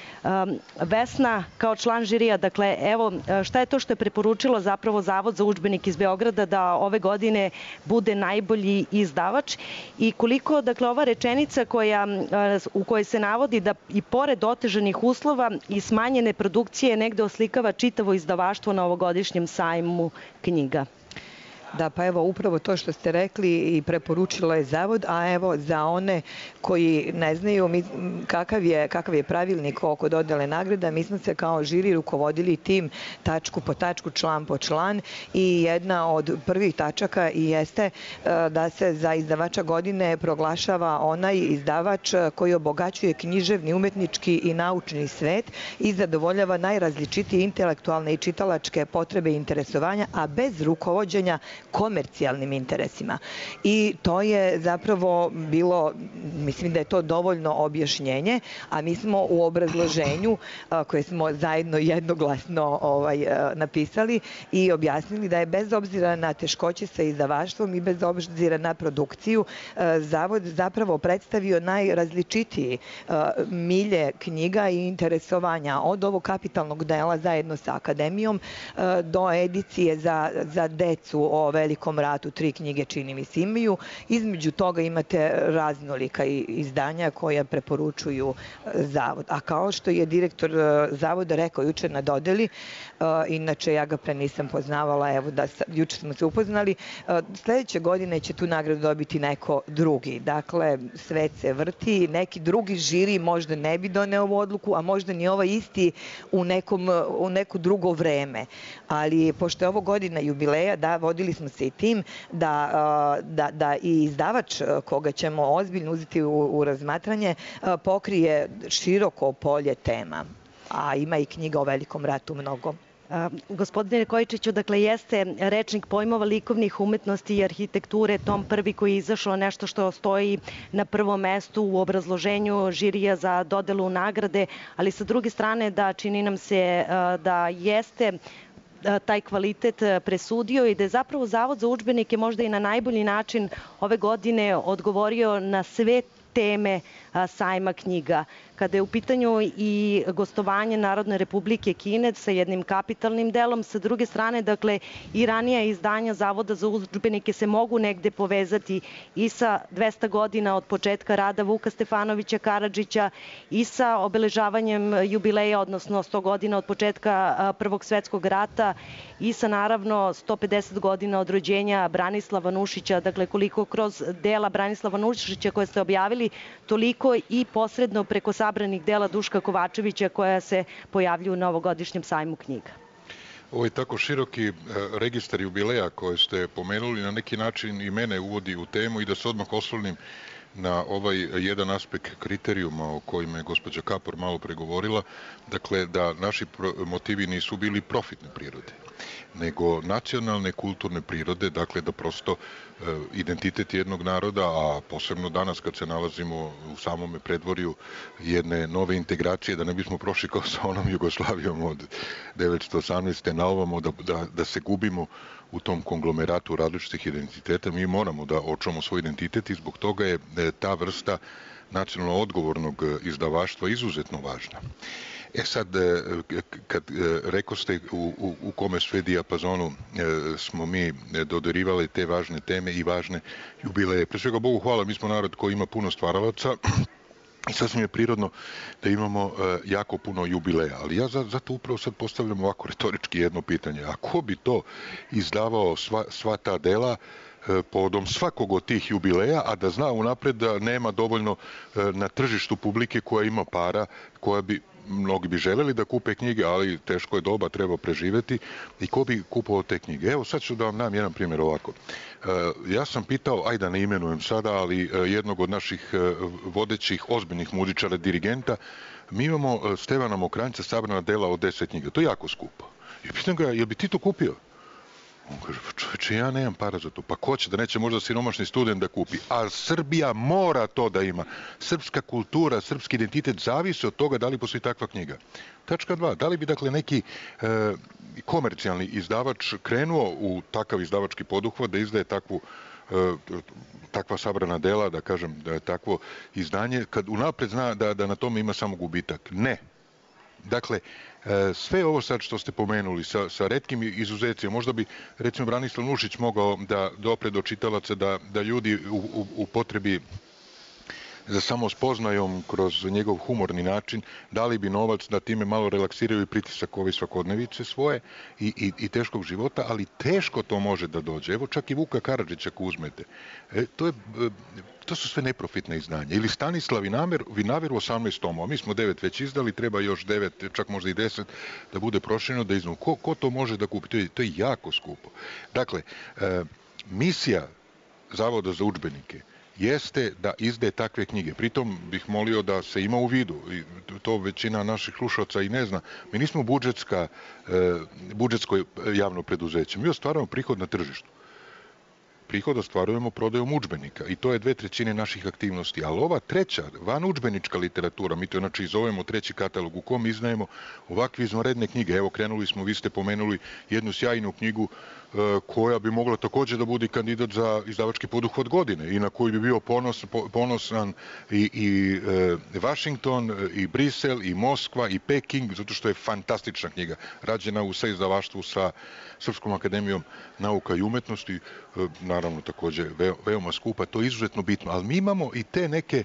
S6: Vesna, kao član žirija, dakle, evo, šta je to što je preporučilo zapravo Zavod za udžbenike iz Beograda da ove godine bude najbolji izdavač i koliko, dakle, ova rečenica u kojoj se navodi da i pored otežanih uslova i smanjene produkcije negde oslikava čitavo izdavaštvo na ovogodišnjem sajmu knjiga?
S7: Da, pa evo, upravo to što ste rekli i preporučilo je Zavod, a evo za one koji ne znaju kakav je pravilnik oko dodele nagrada, mi smo se kao žiri rukovodili tim tačku po tačku, član po član i jedna od prvih tačaka i jeste da se za izdavača godine proglašava onaj izdavač koji obogaćuje književni, umetnički i naučni svet i zadovoljava najrazličitije intelektualne i čitalačke potrebe i interesovanja, a bez rukovođenja komercijalnim interesima. I to je zapravo bilo, mislim da je to dovoljno objašnjenje, a mi smo u obrazloženju koje smo zajedno jednoglasno napisali i objasnili da je bez obzira na teškoće sa izdavaštvom i bez obzira na produkciju, Zavod zapravo predstavio najrazličitiji milje knjiga i interesovanja od ovog kapitalnog dela zajedno sa Akademijom do edicije za decu o Velikom ratu, 3 knjige čini mi se imaju. Između toga imate raznolika izdanja koja preporučuju Zavod. A kao što je direktor Zavoda rekao juče na dodeli, inače ja ga pre nisam poznavala, evo da juče smo se upoznali, sledeće godine će tu nagradu dobiti neko drugi. Dakle, svet se vrti, neki drugi žiri možda ne bi doneo ovu odluku, a možda ni ovaj isti u neko drugo vreme. Ali pošto je ovo godina jubileja, da, vodili smo se i tim da i izdavač koga ćemo ozbiljno uzeti u razmatranje pokrije široko polje tema, a ima i knjiga o Velikom ratu mnogo.
S6: Gospodine Kojičiću, dakle, jeste rečnik pojmova likovnih umetnosti i arhitekture, tom prvi koji je izašao, nešto što stoji na prvom mestu u obrazloženju žirija za dodelu nagrade, ali sa druge strane da čini nam se da jeste taj kvalitet presudio i da je zapravo Zavod za udžbenike možda i na najbolji način ove godine odgovorio na sve teme sajma knjiga. Kada je u pitanju i gostovanje Narodne Republike Kine sa jednim kapitalnim delom, sa druge strane, dakle, i ranija izdanja Zavoda za udžbenike se mogu negde povezati i sa 200 godina od početka rada Vuka Stefanovića Karadžića i sa obeležavanjem jubileja, odnosno 100 godina od početka Prvog svetskog rata i sa, naravno, 150 godina od rođenja Branislava Nušića. Dakle, koliko kroz dela Branislava Nušića koje ste objavili, toliko i posredno preko sabranih dela Duška Kovačevića koja se pojavljuju na ovogodišnjem sajmu knjiga.
S8: Ovo je tako široki registar jubileja koje ste pomenuli, na neki način i mene uvodi u temu i da se odmah osvrnem na ovaj jedan aspekt kriterijuma o kojima je gospođa Kapor malo pregovorila, dakle da naši motivi nisu bili profitne prirode, nego nacionalne kulturne prirode, dakle da prosto identitet jednog naroda, a posebno danas kad se nalazimo u samome predvorju jedne nove integracije, da ne bismo prošli kao sa onom Jugoslavijom od 1918. na ovamo, da se gubimo u tom konglomeratu različitih identiteta, mi moramo da očuvamo svoj identitet i zbog toga je ta vrsta nacionalno odgovornog izdavaštva izuzetno važna. Sad, kad rekoste u kome sve dijapazonu smo mi dodarivali te važne teme i važne jubileje. Pre svega, Bogu hvala, mi smo narod koji ima puno stvaralaca i sasvim je prirodno da imamo jako puno jubileja. Ali ja zato upravo sad postavljam ovako retorički jedno pitanje. A ko bi to izdavao sva ta dela povodom svakog od tih jubileja, a da zna unapred da nema dovoljno na tržištu publike koja ima para, koja bi mnogi bi želeli da kupe knjige, ali teško je doba, treba preživeti. I ko bi kupovao te knjige? Evo, sad ću da vam dam jedan primjer ovako. Ja sam pitao, ajde da ne imenujem sada, ali jednog od naših vodećih ozbiljnih muzičara, dirigenta, mi imamo Stevana Mokranjca sabrana dela od 10 knjiga. To je jako skupo. I pitam ga, jel bi ti to kupio? On kaže, čovječe, ja nemam para za to. Pa ko će, da neće možda siromašni student da kupi? A Srbija mora to da ima. Srpska kultura, srpski identitet zavisi od toga da li postoji takva knjiga. Tačka 2. Da li bi, dakle, neki komercijalni izdavač krenuo u takav izdavački poduhvat da izdaje takva sabrana dela, da kažem, da je takvo izdanje, kad unapred zna da na tome ima samo gubitak? Ne. Dakle, sve ovo sad što ste pomenuli sa retkim izuzecima, možda bi recimo Branislav Nušić mogao da dopre do čitalaca da ljudi u potrebi za samospoznajom kroz njegov humorni način dali bi novac da time malo relaksiraju i pritisak ove svakodnevice svoje i teškog života, ali teško to može da dođe. Evo čak i Vuka Karadžića ako uzmete. To su sve neprofitne izdanja. Ili Stanislav Vinaver u 18 tomova. Mi smo 9 već izdali, treba još 9, čak možda i 10 da bude prošireno da izdamo. Ko to može da kupi? To je jako skupo. Dakle, misija Zavoda za udžbenike jeste da izdaje takve knjige. Pritom bih molio da se ima u vidu, i to većina naših slušalaca i ne zna, mi nismo budžetsko javno preduzeće, mi ostvarujemo prihod na tržištu. Prihod ostvarujemo prodajom udžbenika i to je 2/3 naših aktivnosti. Ali ova treća, vanudžbenička literatura, mi to znači zovemo treći katalog u kom iznajemo ovakve izvanredne knjige. Evo krenuli smo, vi ste pomenuli jednu sjajnu knjigu koja bi mogla također da bude kandidat za izdavački poduhvat godine i na koji bi bio ponosan i Washington, i Brisel, i Moskva, i Peking, zato što je fantastična knjiga, rađena u saizdavaštvu sa Srpskom akademijom nauka i umetnosti, naravno također veoma skupa, to je izuzetno bitno, ali mi imamo i te neke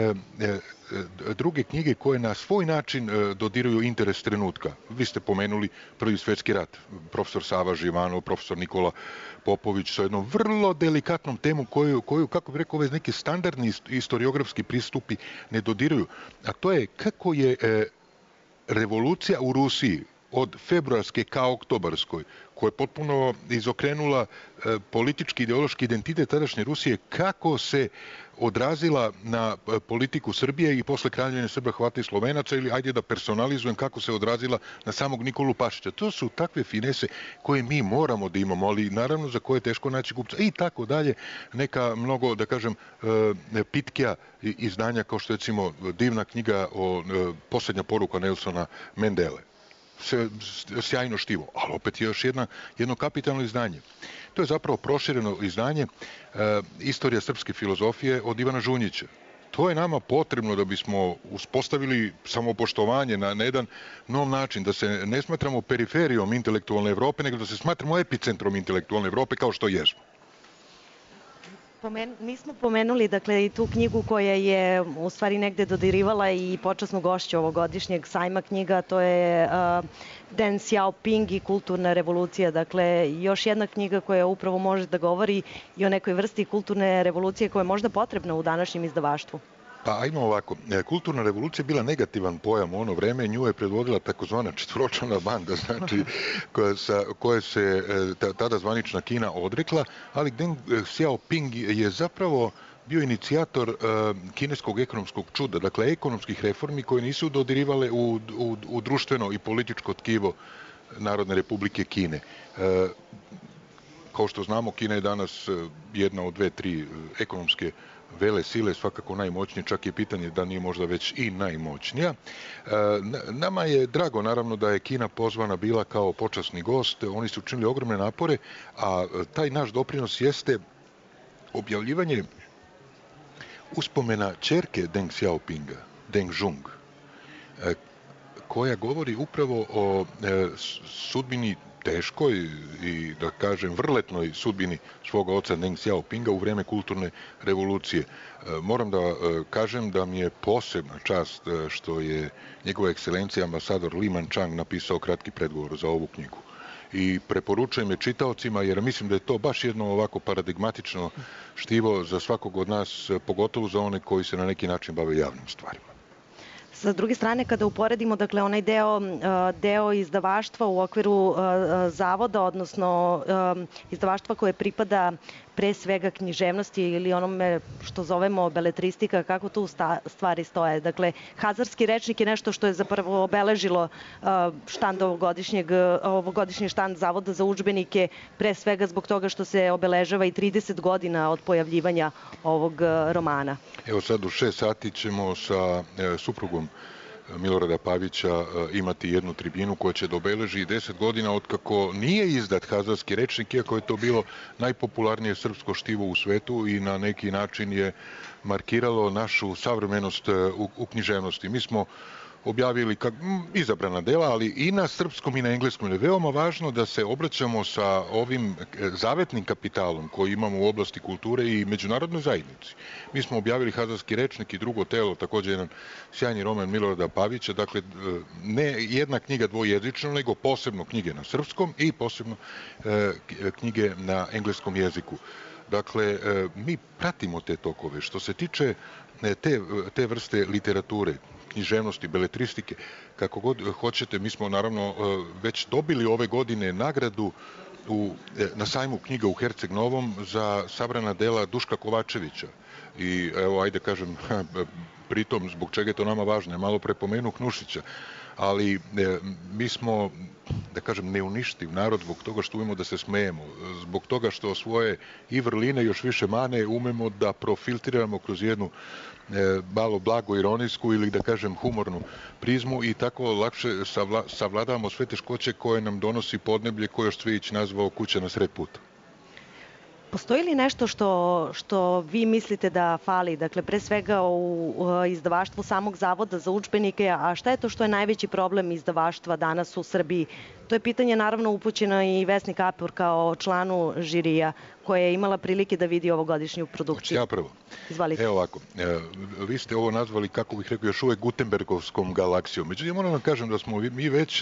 S8: druge knjige koje na svoj način dodiruju interes trenutka. Vi ste pomenuli Prvi svjetski rat, profesor Sava Živanov, profesor Nikola Popović sa jednom vrlo delikatnom temom koju kako bih rekao, ove neki standardni historiografski pristupi ne dodiruju. A to je kako je revolucija u Rusiji od februarske ka oktobarskoj, koja je potpuno izokrenula politički ideološki identitet tadašnje Rusije, kako se odrazila na politiku Srbije i posle Kraljevine Srba, Hrvata i Slovenaca, ili ajde da personalizujem kako se odrazila na samog Nikolu Pašića. To su takve finese koje mi moramo da imamo, ali naravno za koje je teško naći kupca i tako dalje. Neka mnogo, da kažem, pitkija izdanja kao što recimo divna knjiga o Posljednja poruka Nelsona Mandele. Sjajno štivo, ali opet je još jedno kapitalno izdanje. To je zapravo prošireno izdanje Istorija srpske filozofije od Ivana Žunjića. To je nama potrebno da bismo uspostavili samopoštovanje na jedan nov način, da se ne smatramo periferijom intelektualne Evrope, nego da se smatramo epicentrom intelektualne Evrope kao što jesmo.
S6: Nismo pomenuli dakle i tu knjigu koja je u stvari negde dodirivala i počasnu gošću ovogodišnjeg sajma knjiga, to je Deng Xiaoping i kulturna revolucija. Dakle, još jedna knjiga koja upravo može da govori i o nekoj vrsti kulturne revolucije koja je možda potrebna u današnjem izdavaštvu.
S8: Pa ajmo ovako, kulturna revolucija je bila negativan pojam u ono vreme, nju je predvodila takozvana četvoročlana banda, znači koja se tada zvanična Kina odrekla, ali Deng Xiaoping je zapravo bio inicijator kineskog ekonomskog čuda, dakle ekonomskih reformi koje nisu dodirivale u društveno i političko tkivo Narodne republike Kine. Kao što znamo, Kina je danas jedna od 2-3 ekonomske vele sile, svakako najmoćnije, čak je pitanje da nije možda već i najmoćnija. Nama je drago, naravno, da je Kina pozvana bila kao počasni gost, oni su učinili ogromne napore, a taj naš doprinos jeste objavljivanje uspomena ćerke Deng Xiaopinga, Deng Zhong, koja govori upravo o sudbini teškoj i, da kažem, vrletnoj sudbini svoga oca Deng Xiaopinga u vreme kulturne revolucije. Moram da kažem da mi je posebna čast što je njegova ekscelencija ambasador Li Manchang napisao kratki predgovor za ovu knjigu. I preporučujem je čitaocima, jer mislim da je to baš jedno ovako paradigmatično štivo za svakog od nas, pogotovo za one koji se na neki način bave javnim stvarima.
S6: Sa druge strane, kada uporedimo dakle, onaj deo izdavaštva u okviru zavoda, odnosno izdavaštva koje pripada pre svega književnosti ili onome što zovemo beletristika, kako tu stvari stoje. Dakle, Hazarski rečnik je nešto što je zapravo obeležilo štand ovogodišnji štand Zavoda za udžbenike, pre svega zbog toga što se obeležava i 30 godina od pojavljivanja ovog romana.
S8: Evo sad u 6 sati ćemo sa suprugom Milorada Pavića imati jednu tribinu koja će da obeleži 10 godina otkako nije izdat Hazarski rečnik, iako je to bilo najpopularnije srpsko štivo u svetu i na neki način je markiralo našu savremenost u književnosti. Mi smo objavili izabrana dela, ali i na srpskom i na engleskom. Je veoma važno da se obraćamo sa ovim zavetnim kapitalom koji imamo u oblasti kulture i međunarodnoj zajednici. Mi smo objavili Hazarski rečnik i Drugo telo, također jedan sjajni roman Milorada Pavića, dakle ne jedna knjiga dvojezična, nego posebno knjige na srpskom i posebno knjige na engleskom jeziku. Dakle, mi pratimo te tokove. Što se tiče te vrste literature, književnosti, beletristike, kako god hoćete, mi smo naravno već dobili ove godine nagradu na sajmu knjiga u Herceg Novom za sabrana dela Duška Kovačevića. I evo, ajde kažem, pritom, zbog čega je to nama važno, malo prepomenu Knušića, ali mi smo, da kažem, neuništiv narod zbog toga što umemo da se smejemo, zbog toga što svoje i vrline, još više mane, umemo da profiltriramo kroz jednu malo blago ironijsku ili da kažem humornu prizmu i tako lakše savladavamo sve teškoće koje nam donosi podneblje koje još Cvijić nazvao kuća na sred puta.
S6: Postoji li nešto što vi mislite da fali, dakle pre svega u izdavaštvu samog Zavoda za udžbenike, a šta je to što je najveći problem izdavaštva danas u Srbiji? To je pitanje naravno upućeno i Vesni Kapur kao članu žirija koja je imala prilike da vidi ovogodišnju produkciju.
S8: Ja prvo.
S6: Izvalite.
S8: Evo ovako, vi ste ovo nazvali, kako bih rekao, još uvek Gutenbergovskom galaksijom. Međutim, moram vam kažem da smo mi već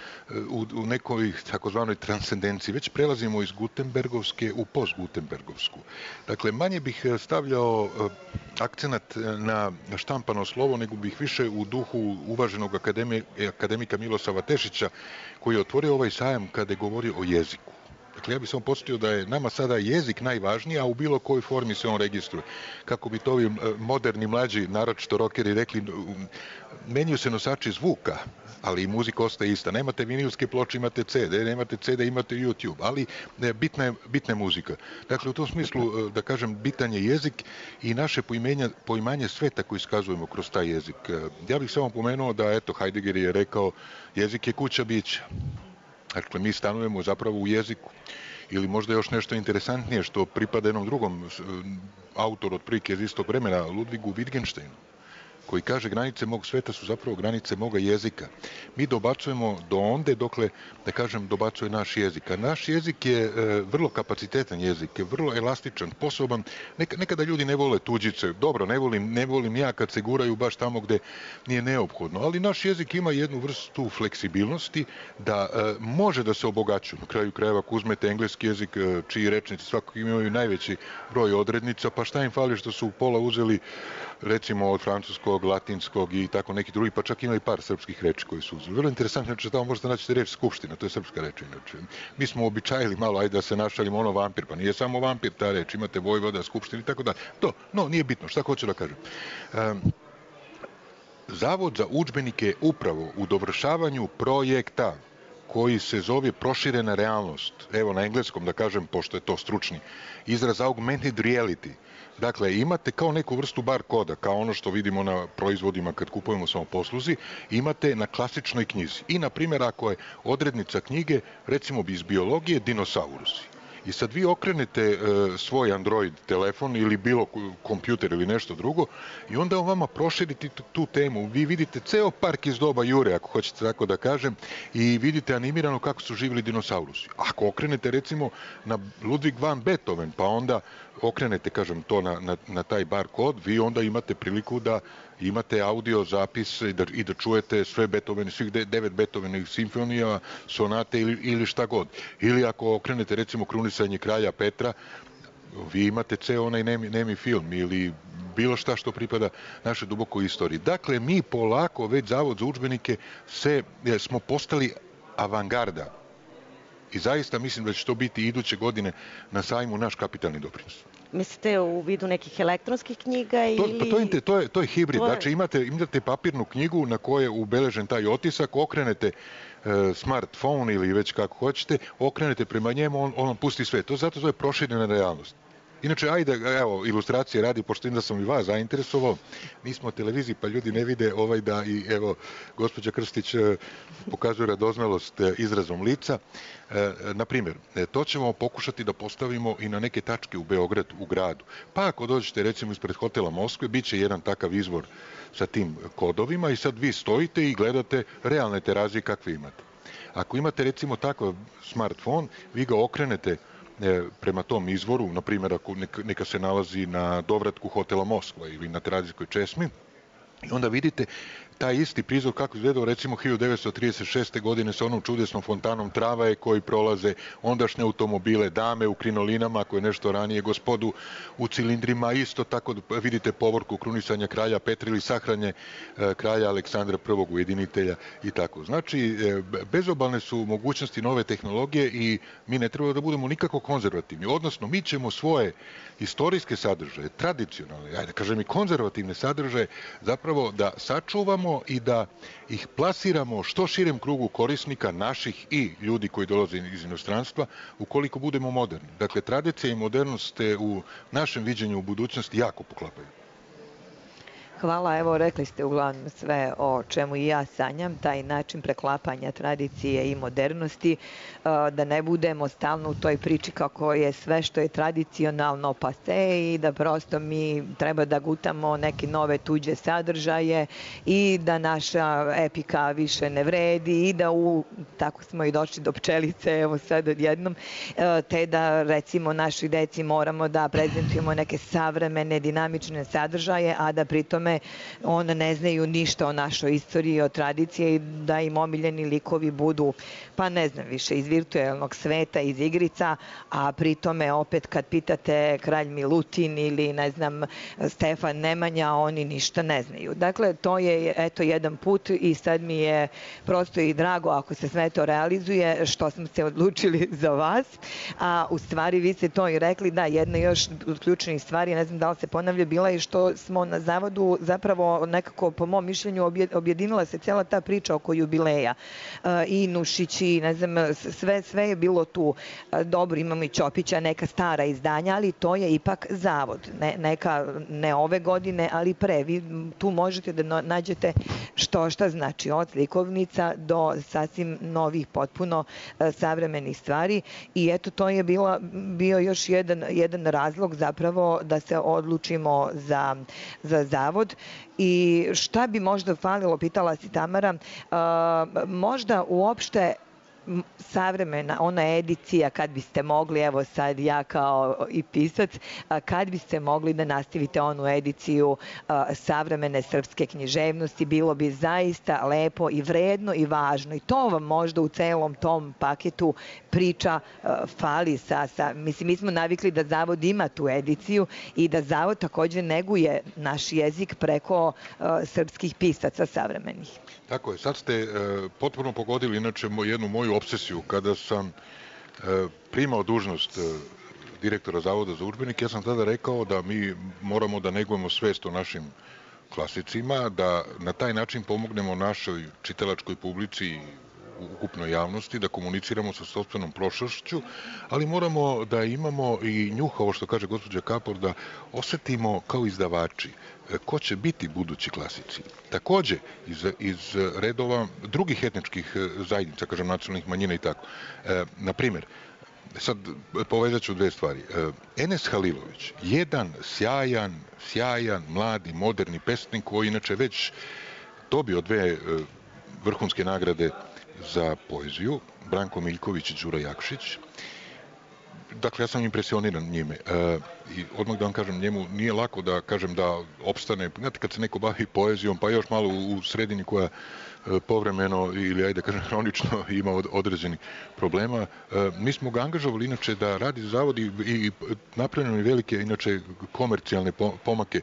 S8: u nekoj takozvanoj transcendenciji, već prelazimo iz Gutenbergovske u postgutenbergovsku. Dakle, manje bih stavljao akcenat na štampano slovo, nego bih više u duhu uvaženog akademika Milosava Tešića, koji je otvorio ovaj sajam kada je govorio o jeziku. Dakle, ja bih samo podsjetio da je nama sada jezik najvažniji, a u bilo kojoj formi se on registruje. Kako bi to ovi moderni mlađi, naročito rokeri, rekli, menjaju se nosači zvuka, ali i muzika ostaje ista. Nemate vinilske ploče, imate CD, nemate CD, imate YouTube, ali bitna je muzika. Dakle, u tom smislu, da kažem, bitan je jezik i naše poimanje sveta koji iskazujemo kroz taj jezik. Ja bih samo pomenuo da, eto, Heidegger je rekao, jezik je kuća bića. Dakle, mi stanujemo zapravo u jeziku. Ili možda još nešto interesantnije što pripada jednom drugom autoru otprilike iz istog vremena, Ludvigu Wittgensteinu, koji kaže granice mog sveta su zapravo granice moga jezika. Mi dobacujemo do onde dokle, da kažem, dobacuje naš jezik. A naš jezik je vrlo kapacitetan jezik, je vrlo elastičan, sposoban. Nekada ljudi ne vole tuđice. Dobro, ne volim ja kad se guraju baš tamo gde nije neophodno. Ali naš jezik ima jednu vrstu fleksibilnosti da može da se obogaćuje. Na kraju krajeva, ako uzmete engleski jezik, čiji rečnici svakog imaju najveći broj odrednica, pa šta im fali što su pola uzeli recimo od francuskog, latinskog i tako neki drugi, pa čak ima i par srpskih reči koji su uzeli. Vrlo interesantno, znači tamo možete naći reč skupština, to je srpska reč inače. Mi smo običajili malo, ajde da se našalimo ono vampir, pa nije samo vampir ta reč, imate vojvoda, skupština i tako da. No, nije bitno, šta hoću da kažem. Zavod za udžbenike je upravo u dovršavanju projekta koji se zove proširena realnost. Evo na engleskom da kažem, pošto je to stručni izraz, augmented reality. Dakle, imate kao neku vrstu bar koda, kao ono što vidimo na proizvodima kad kupujemo samoposluzi, imate na klasičnoj knjizi. I, na primjer, ako je odrednica knjige, recimo iz biologije, dinosaurusi. I sad vi okrenete svoj Android telefon ili bilo kompjuter ili nešto drugo i onda on vama proširiti tu temu. Vi vidite ceo park iz doba Jure, ako hoćete tako da kažem, i vidite animirano kako su živjeli dinosaurusi. Ako okrenete recimo na Ludwig van Beethoven, pa onda okrenete, kažem, to na taj bar kod, vi onda imate priliku da imate audio zapis i da čujete sve Beethoven, svih 9 Beethovenovih simfonija, sonate ili šta god. Ili ako okrenete recimo Krunisanje kralja Petra, vi imate ceo onaj nemi film ili bilo šta što pripada našoj dubokoj istoriji. Dakle, mi polako, već Zavod za udžbenike, smo postali avangarda. I zaista mislim da će to biti iduće godine na sajmu naš kapitalni doprinos.
S6: Mislite u vidu nekih elektronskih knjiga ili...
S8: To je hibrid. Znači imate papirnu knjigu na kojoj je ubeležen taj otisak, okrenete smartphone ili već kako hoćete, okrenete prema njemu, on vam pusti sve. Zato to je proširena realnost. Inače, ajde, evo, ilustracije radi, pošto da sam i vas zainteresovao, nismo o televiziji, pa ljudi ne vide da i, evo, gospođa Krstić pokazuje radoznalost izrazom lica. Naprimjer, to ćemo pokušati da postavimo i na neke tačke u Beogradu, u gradu. Pa ako dođete, recimo, ispred hotela Moskve, bit će jedan takav izvor sa tim kodovima i sad vi stojite i gledate realne terazije kakve imate. Ako imate, recimo, takav smartphone, vi ga okrenete prema tom izvoru, na primjer ako neka se nalazi na dovratku hotela Moskva ili na Terazijskoj česmi, i onda vidite taj isti prizor kako izgledao recimo 1936. godine sa onom čudesnom fontanom travaje koji prolaze, ondašnje automobile, dame u krinolinama koje nešto ranije, gospodu u cilindrima, isto tako vidite povorku krunisanja kralja Petra ili sahranje kralja Aleksandra I. ujedinitelja i tako. Znači, bezobalne su mogućnosti nove tehnologije i mi ne treba da budemo nikako konzervativni. Odnosno, mi ćemo svoje istorijske sadržaje, tradicionalne, ajde kažem i konzervativne sadržaje, zapravo da sačuvamo i da ih plasiramo što širem krugu korisnika, naših i ljudi koji dolaze iz inostranstva, ukoliko budemo moderni. Dakle, tradicija i modernost u našem viđenju u budućnosti jako poklapaju.
S7: Hvala, evo rekli ste uglavnom sve o čemu i ja sanjam, taj način preklapanja tradicije i modernosti, da ne budemo stalno u toj priči kako je sve što je tradicionalno pase i da prosto mi treba da gutamo neke nove tuđe sadržaje i da naša epika više ne vredi i da tako smo i došli do pčelice, evo sad odjednom, te da recimo našoj deci moramo da prezentujemo neke savremene, dinamične sadržaje, a da pritome one ne znaju ništa o našoj istoriji, o tradiciji, da im omiljeni likovi budu, pa ne znam više, iz virtuelnog sveta, iz igrica, a pritome opet kad pitate kralj Milutin ili ne znam Stefan Nemanja, oni ništa ne znaju. Dakle, to je eto jedan put i sad mi je prosto i drago ako se sve to realizuje što smo se odlučili za vas, a u stvari vi ste to i rekli, da, jedna još od ključnih stvari, ne znam da li se ponavlja, bila je što smo na zavodu zapravo nekako, po mom mišljenju, objedinila se cijela ta priča oko jubileja. I Nušići, ne znam, sve je bilo tu. Dobro, imamo i Ćopića, neka stara izdanja, ali to je ipak zavod. Ne ove godine, ali pre. Vi tu možete da nađete šta znači od slikovnica do sasvim novih, potpuno savremenih stvari. I eto, to je bio još jedan razlog zapravo da se odlučimo za zavod. I šta bi možda falilo, pitala si Tamara, možda uopšte savremena, ona edicija, kad biste mogli, evo sad ja kao i pisac, kad biste mogli da nastavite onu ediciju savremene srpske književnosti, bilo bi zaista lepo i vredno i važno. I to vam možda u celom tom paketu priča fali. Mislim, mi smo navikli da Zavod ima tu ediciju i da Zavod također neguje naš jezik preko srpskih pisaca savremenih.
S8: Tako je, sad ste potpuno pogodili inače jednu moju obsesiju. Kada sam primao dužnost direktora Zavoda za udžbenike, ja sam tada rekao da mi moramo da negujemo svest o našim klasicima, da na taj način pomognemo našoj čitalačkoj publici, ukupnoj javnosti, da komuniciramo sa sopstvenom prošlošću, ali moramo da imamo i njuha, ovo što kaže gospođa Kapor, da osetimo kao izdavači ko će biti budući klasici. Takođe, iz redova drugih etničkih zajednica, kažem, nacionalnih manjina i tako. Naprimjer, sad povezat ću dve stvari. Enes Halilović, jedan sjajan, mladi, moderni pesnik koji inače već dobio 2 vrhunske nagrade za poeziju, Branko Miljković i Đura Jakšić. dakle, ja sam impresioniran njime. I odmah da vam kažem, njemu nije lako da kažem da opstane. Znate, kad se neko bavi poezijom, pa još malo u sredini koja povremeno ili, ajde kažem, hronično ima određenih problema. Mi smo ga angažovali inače da radi zavod i napravljeno je velike, inače, komercijalne pomake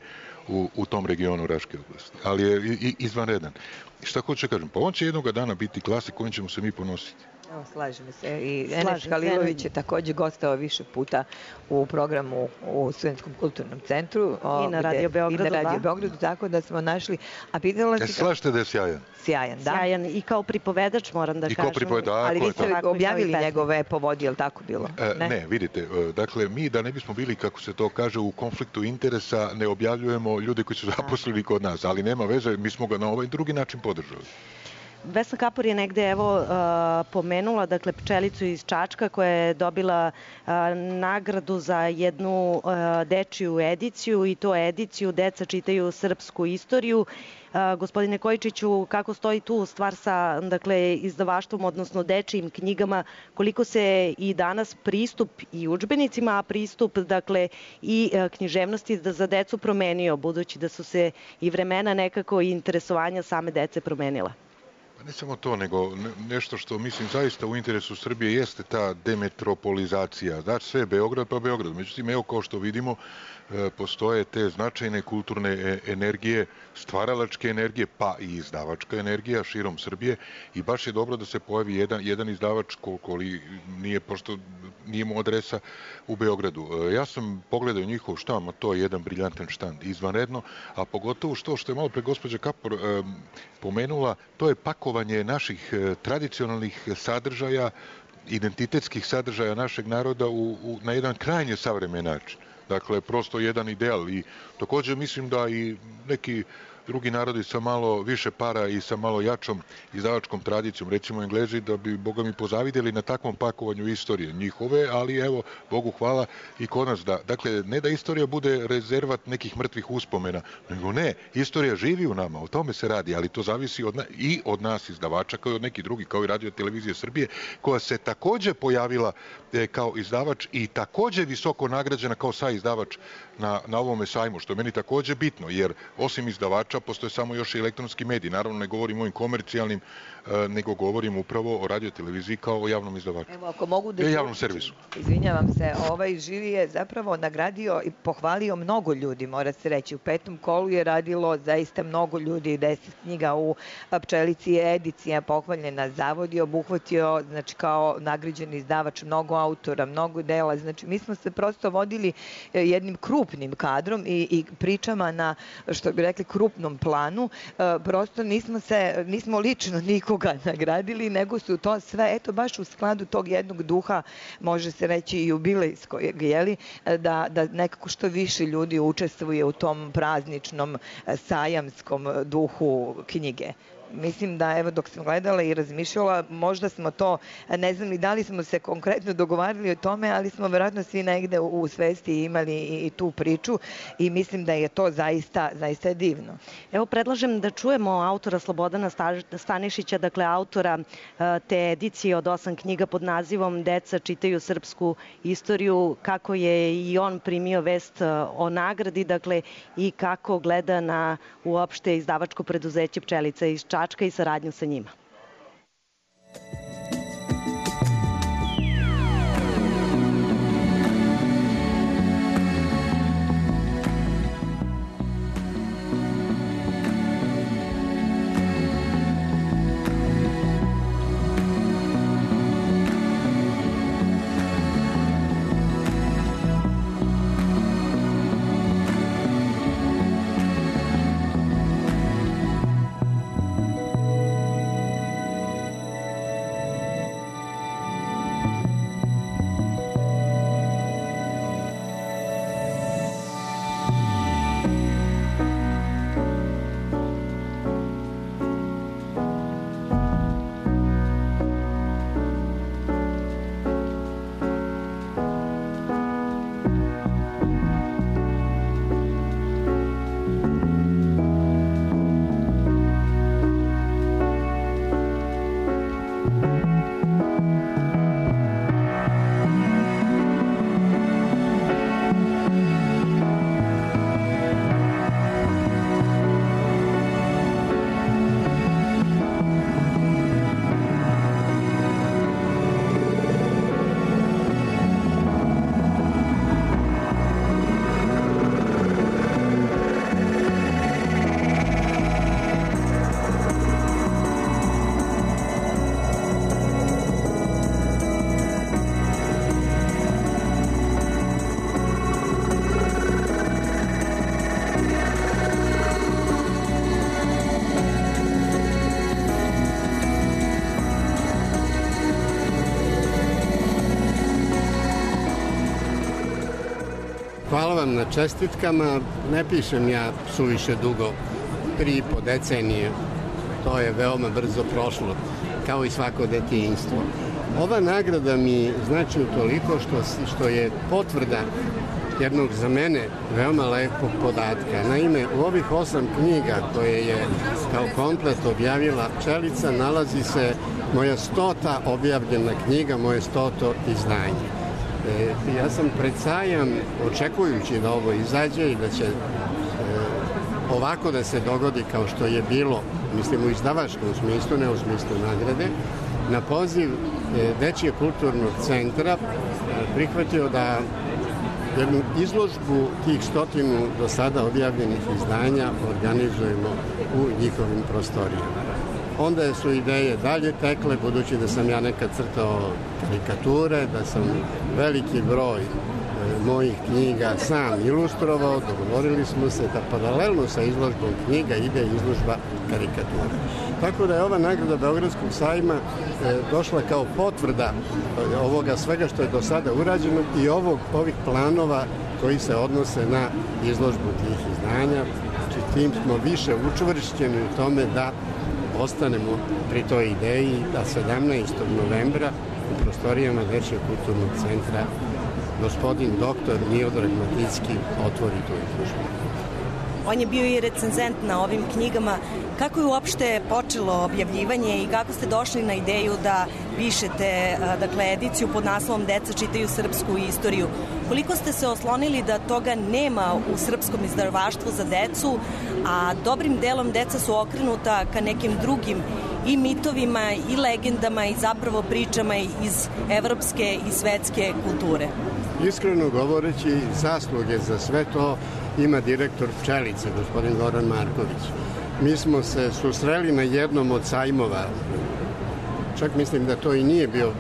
S8: u tom regionu Raške oblasti. Ali je izvanredan. Šta hoću kažem? Pa on će jednoga dana biti klasik kojim ćemo se mi ponositi.
S7: Evo, slažemo se. I Enes Halilović je takođe gostao više puta u programu u Studentskom kulturnom centru.
S6: I na Radio Beogradu.
S7: Tako da smo našli. A pitala si...
S8: Slažete da je sjajan?
S7: Sjajan, da.
S6: Sjajan i kao pripovedač, moram da kažem.
S7: Ali vi ste objavili njegove povodi, je li tako bilo?
S8: Ne, vidite. Dakle, mi da ne bismo bili, kako se to kaže, u konfliktu interesa, ne objavljujemo ljude koji su zaposleni kod nas. Ali nema veze, mi smo ga na ovaj drugi način podržali.
S6: Vesna Kapor je negde pomenula, dakle, pčelicu iz Čačka koja je dobila nagradu za jednu dečiju ediciju i to ediciju Deca čitaju srpsku istoriju. Gospodine Kojičiću, kako stoji tu stvar sa, dakle, izdavaštvom, odnosno dečijim knjigama, koliko se i danas pristup i udžbenicima, a pristup, dakle, i književnosti za decu promenio, budući da su se i vremena nekako i interesovanja same dece promenila?
S8: Ne samo to, nego nešto što mislim zaista u interesu Srbije jeste ta demetropolizacija. Znači sve Beograd pa Beograd. Međutim, evo kao što vidimo, postoje te značajne kulturne energije, stvaralačke energije, pa i izdavačka energija širom Srbije i baš je dobro da se pojavi jedan izdavač koji nije, pošto nije mu adresa u Beogradu. Ja sam pogledao njihov štand, a to je jedan briljantan štand, izvanredno, a pogotovo što je malo pre gospođa Kapor pomenula, to je pakovanje naših tradicionalnih sadržaja, identitetskih sadržaja našeg naroda na jedan krajnje savremen način. Dakle, prosto jedan ideal i također mislim da i neki drugi narodi sa malo više para i sa malo jačom izdavačkom tradicijom, recimo Englezi, da bi, boga mi, pozavidjeli na takvom pakovanju istorije njihove, ali evo, Bogu hvala i kod nas da, dakle, ne da istorija bude rezervat nekih mrtvih uspomena, nego ne, istorija živi u nama, o tome se radi, ali to zavisi i od nas izdavača, kao i od nekih drugih, kao i Radio Televizije Srbije, koja se također pojavila kao izdavač i također visoko nagrađena kao saizdavač na ovome sajmu, što je meni također bitno, jer osim izdavača postoje samo još i elektronski mediji. Naravno, ne govorim o ovim komercijalnim, nego govorim upravo o Radio Televiziji kao o javnom izdavaču.
S7: Evo, ako mogu da...
S8: javnom servisu.
S7: Izvinjavam se, Živi je zapravo nagradio i pohvalio mnogo ljudi, mora se reći. U 5. kolu je radilo zaista mnogo ljudi, 10 knjiga u Pčelici je edicija pohvaljena. Zavod je obuhvatio, znači, kao nagrađeni izdavač, mnogo autora, mnogo dela. Znači, mi smo se prosto vodili jednim krupnim kadrom i pričama na, što bi rekli, krupnom planu. Prosto nismo lično nikoga nagradili, nego su to sve, eto, baš u skladu tog jednog duha, može se reći jubilejskog, da nekako što više ljudi učestvuje u tom prazničnom sajamskom duhu knjige. Mislim da, evo, dok sam gledala i razmišljala, možda smo to, ne znam ni da li smo se konkretno dogovarali o tome, ali smo verovatno svi negde u svesti imali i tu priču i mislim da je to zaista divno.
S6: Evo, predlažem da čujemo autora Slobodana Stanišića, dakle autora te edicije od 8 knjiga pod nazivom Deca čitaju srpsku istoriju, kako je i on primio vest o nagradi, dakle, i kako gleda na uopšte izdavačko preduzeće Pčelica iz Čačka i saradnju sa njima.
S9: Hvala vam na čestitkama. Ne pišem ja suviše dugo, 3,5 decenije. To je veoma brzo prošlo, kao i svako detinjstvo. Ova nagrada mi znači toliko što je potvrda jednog za mene veoma lepog podatka. Naime, u ovih 8 knjiga koje je kao komplet objavila Pčelica nalazi se moja 100. objavljena knjiga, moje 100. izdanje. Ja sam pred sajam, očekujući da ovo izađe i da će ovako da se dogodi kao što je bilo, mislim u izdavačkom smislu, ne u smislu nagrade, na poziv Dečijeg kulturnog centra prihvatio da jednu izložbu tih 100 do sada objavljenih izdanja organizujemo u njihovim prostorijama. Onda su ideje dalje tekle, budući da sam ja nekad crtao karikature, da sam veliki broj mojih knjiga sam ilustrovao, dogovorili smo se da paralelno sa izložbom knjiga ide izložba karikatura. Tako da je ova nagrada Beogradskog sajma došla kao potvrda ovoga svega što je do sada urađeno i ovih planova koji se odnose na izložbu tih izdanja. Znači, tim smo više učvršćeni u tome da ostanemo pri toj ideji da 17. novembra u prostorijama Dečijeg kulturnog centra gospodin doktor Miodrag Maticki otvori tu izložbu.
S6: On je bio i recenzent na ovim knjigama. Kako je uopšte počelo objavljivanje i kako ste došli na ideju da pišete ediciju pod naslovom Deca čitaju srpsku istoriju? Koliko ste se oslonili da toga nema u srpskom izdavaštvu za decu, a dobrim delom deca su okrenuta ka nekim drugim i mitovima i legendama i zapravo pričama iz evropske i svetske kulture?
S9: Iskreno govoreći, zasluge za sve to ima direktor Pčelice, gospodin Goran Marković. Mi smo se susreli na jednom od sajmova, čak mislim da to i nije bio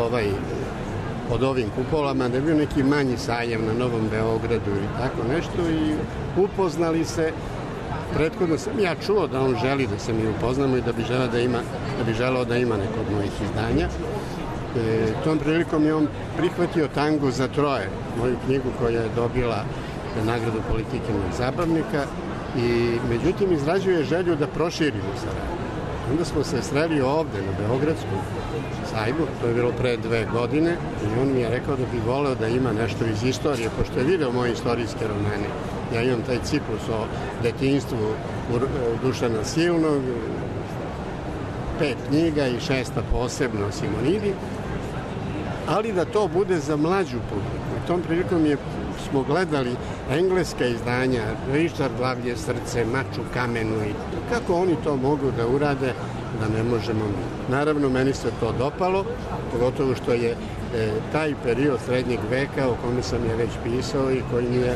S9: pod ovim kupolama, da je bio neki manji sajam na Novom Beogradu ili tako nešto i upoznali se. Prethodno sam ja čuo da on želi da se mi upoznamo i da bi želeo da ima neko od mojih izdanja. Tom prilikom je on prihvatio Tango za troje, moju knjigu koja je dobila nagradu Politikinog zabavnika i međutim izrađuje želju da proširimo saradnju. Onda smo se sreli ovde na Beogradskom sajmu, to je bilo pre 2 godine i on mi je rekao da bi voleo da ima nešto iz istorije, pošto je video moje istorijske romane. Ja imam taj ciklus o detinjstvu Dušana Silnog, 5 knjiga i 6. posebno o Simonidi, ali da to bude za mlađu publiku. U tom prilikom smo gledali engleska izdanja, Richard Glavlje srce, Maču kamenu i kako oni to mogu da urade, da ne možemo mi. Naravno, meni se to dopalo, pogotovo što je taj period srednjeg veka o kome sam je već pisao i koji mi je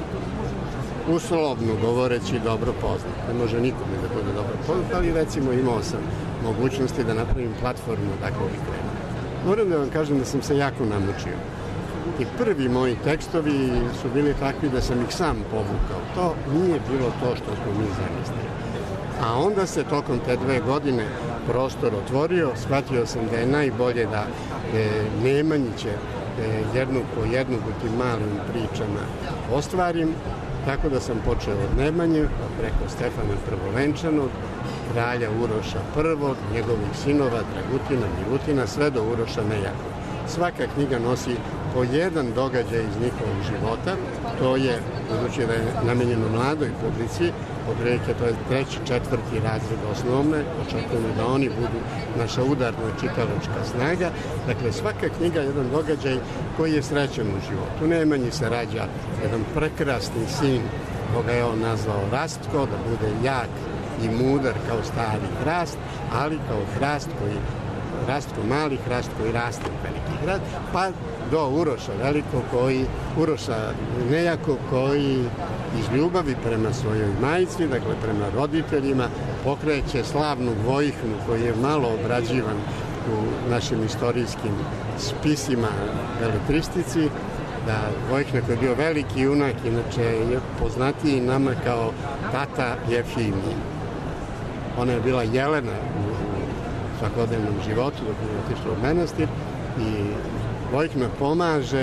S9: uslovno govoreći dobro poznat. Ne može nikome da bude dobro poznat, ali recimo imao sam mogućnosti da napravim platformu dakle bi krenuo. Moram da vam kažem da sam se jako namučio. I prvi moji tekstovi su bili takvi da sam ih sam povukao. To nije bilo to što smo mi zamislili. A onda se tokom te 2 godine prostor otvorio, shvatio sam da je najbolje da Nemanjiće jednu po jednu u tim malim pričama ostvarim, tako da sam počeo od Nemanje, preko Stefana Prvovenčanog, kralja Uroša I, njegovih sinova, Dragutina, Milutina, sve do Uroša Nejaka. Svaka knjiga nosi po jedan događaj iz njihovog života. To je, budući da je namenjeno mladoj publici, otprilike to je 3., 4. razred osnovne, očekujemo da oni budu naša udarna čitalačka snaga. Dakle, svaka knjiga je jedan događaj koji je srećan u životu. U Nemanji se rađa jedan prekrasni sin, koga je on nazvao Rastko, da bude jak i mudar kao stari hrast, ali kao hrast koji Rastko mali, hrast koji raste u veliki grad, pa do Uroša Velikog, Uroša Nejako, koji iz ljubavi prema svojoj majci, dakle prema roditeljima, pokreće slavnu Vojihnu, koji je malo obrađivan u našim istorijskim spisima beletristici, da Vojihna koji je bio veliki junak, inače je poznatiji nama kao tata Jefimije. Ona je bila Jelena u svakodnevnom životu dok je otišla u manastir i Vojihna pomaže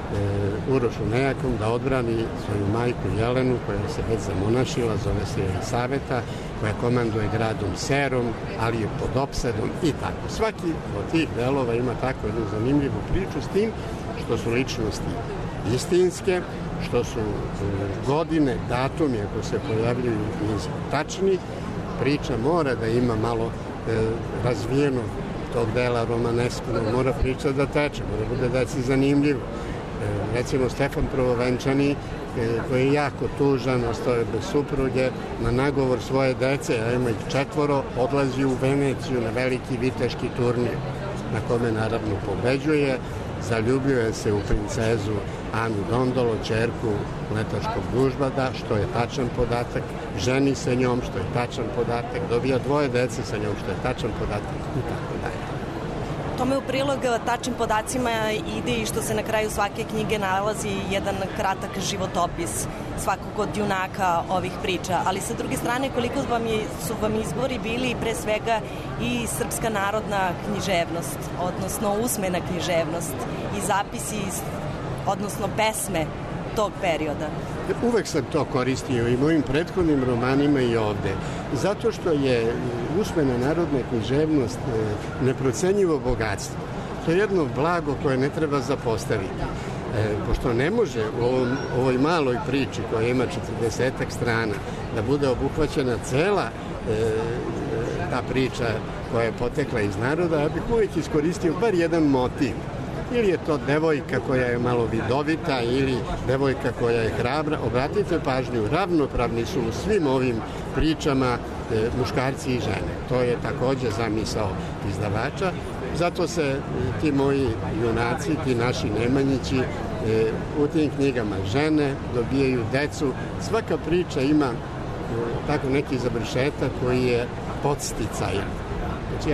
S9: Urošu Nejakom da odbrani svoju majku Jelenu, koja se već zamonašila, zove se Jelisaveta, koja komanduje gradom Serom, ali je pod opsadom i tako. Svaki od tih delova ima tako jednu zanimljivu priču, s tim što su ličnosti istinske, što su godine, datumi, ako se pojavljuju nisu tačni. Priča mora da ima malo razvijeno tog dela romaneskog, mora priča da teče, mora bude deci zanimljivo. Recimo Stefan Prvovenčani, koji je jako tužan, ostao je bez supruge, na nagovor svoje dece, a ima ih 4, odlazi u Veneciju na veliki viteški turnir, na kome naravno pobeđuje, zaljubljuje se u princezu Anu Dondolo, ćerku letaškog družbada, što je tačan podatak, ženi se njom, što je tačan podatak, dobija 2 dece sa njom, što je tačan podatak i tako dalje.
S6: Tome u prilog tačnim podacima ide i što se na kraju svake knjige nalazi jedan kratak životopis svakog od junaka ovih priča, ali sa druge strane koliko su vam izbori bili pre svega i srpska narodna književnost, odnosno usmena književnost i zapisi, odnosno pesme tog perioda.
S9: Uvek sam to koristio i mojim prethodnim romanima i ovde, zato što je usmena narodna književnost neprocenjivo bogatstvo. To je jedno blago koje ne treba zapostaviti. Pošto ne može u ovoj maloj priči koja ima 40-ak strana da bude obuhvaćena cela ta priča koja je potekla iz naroda, ja bih uvijek iskoristio bar jedan motiv. Ili je to devojka koja je malo vidovita ili devojka koja je hrabra. Obratite pažnju, ravnopravni su u svim ovim pričama muškarci i žene. To je takođe zamisao izdavača. Zato se ti moji junaci, ti naši Nemanjići, u tim knjigama žene, dobijaju decu. Svaka priča ima tako neki završetak koji je podsticajan. Znači,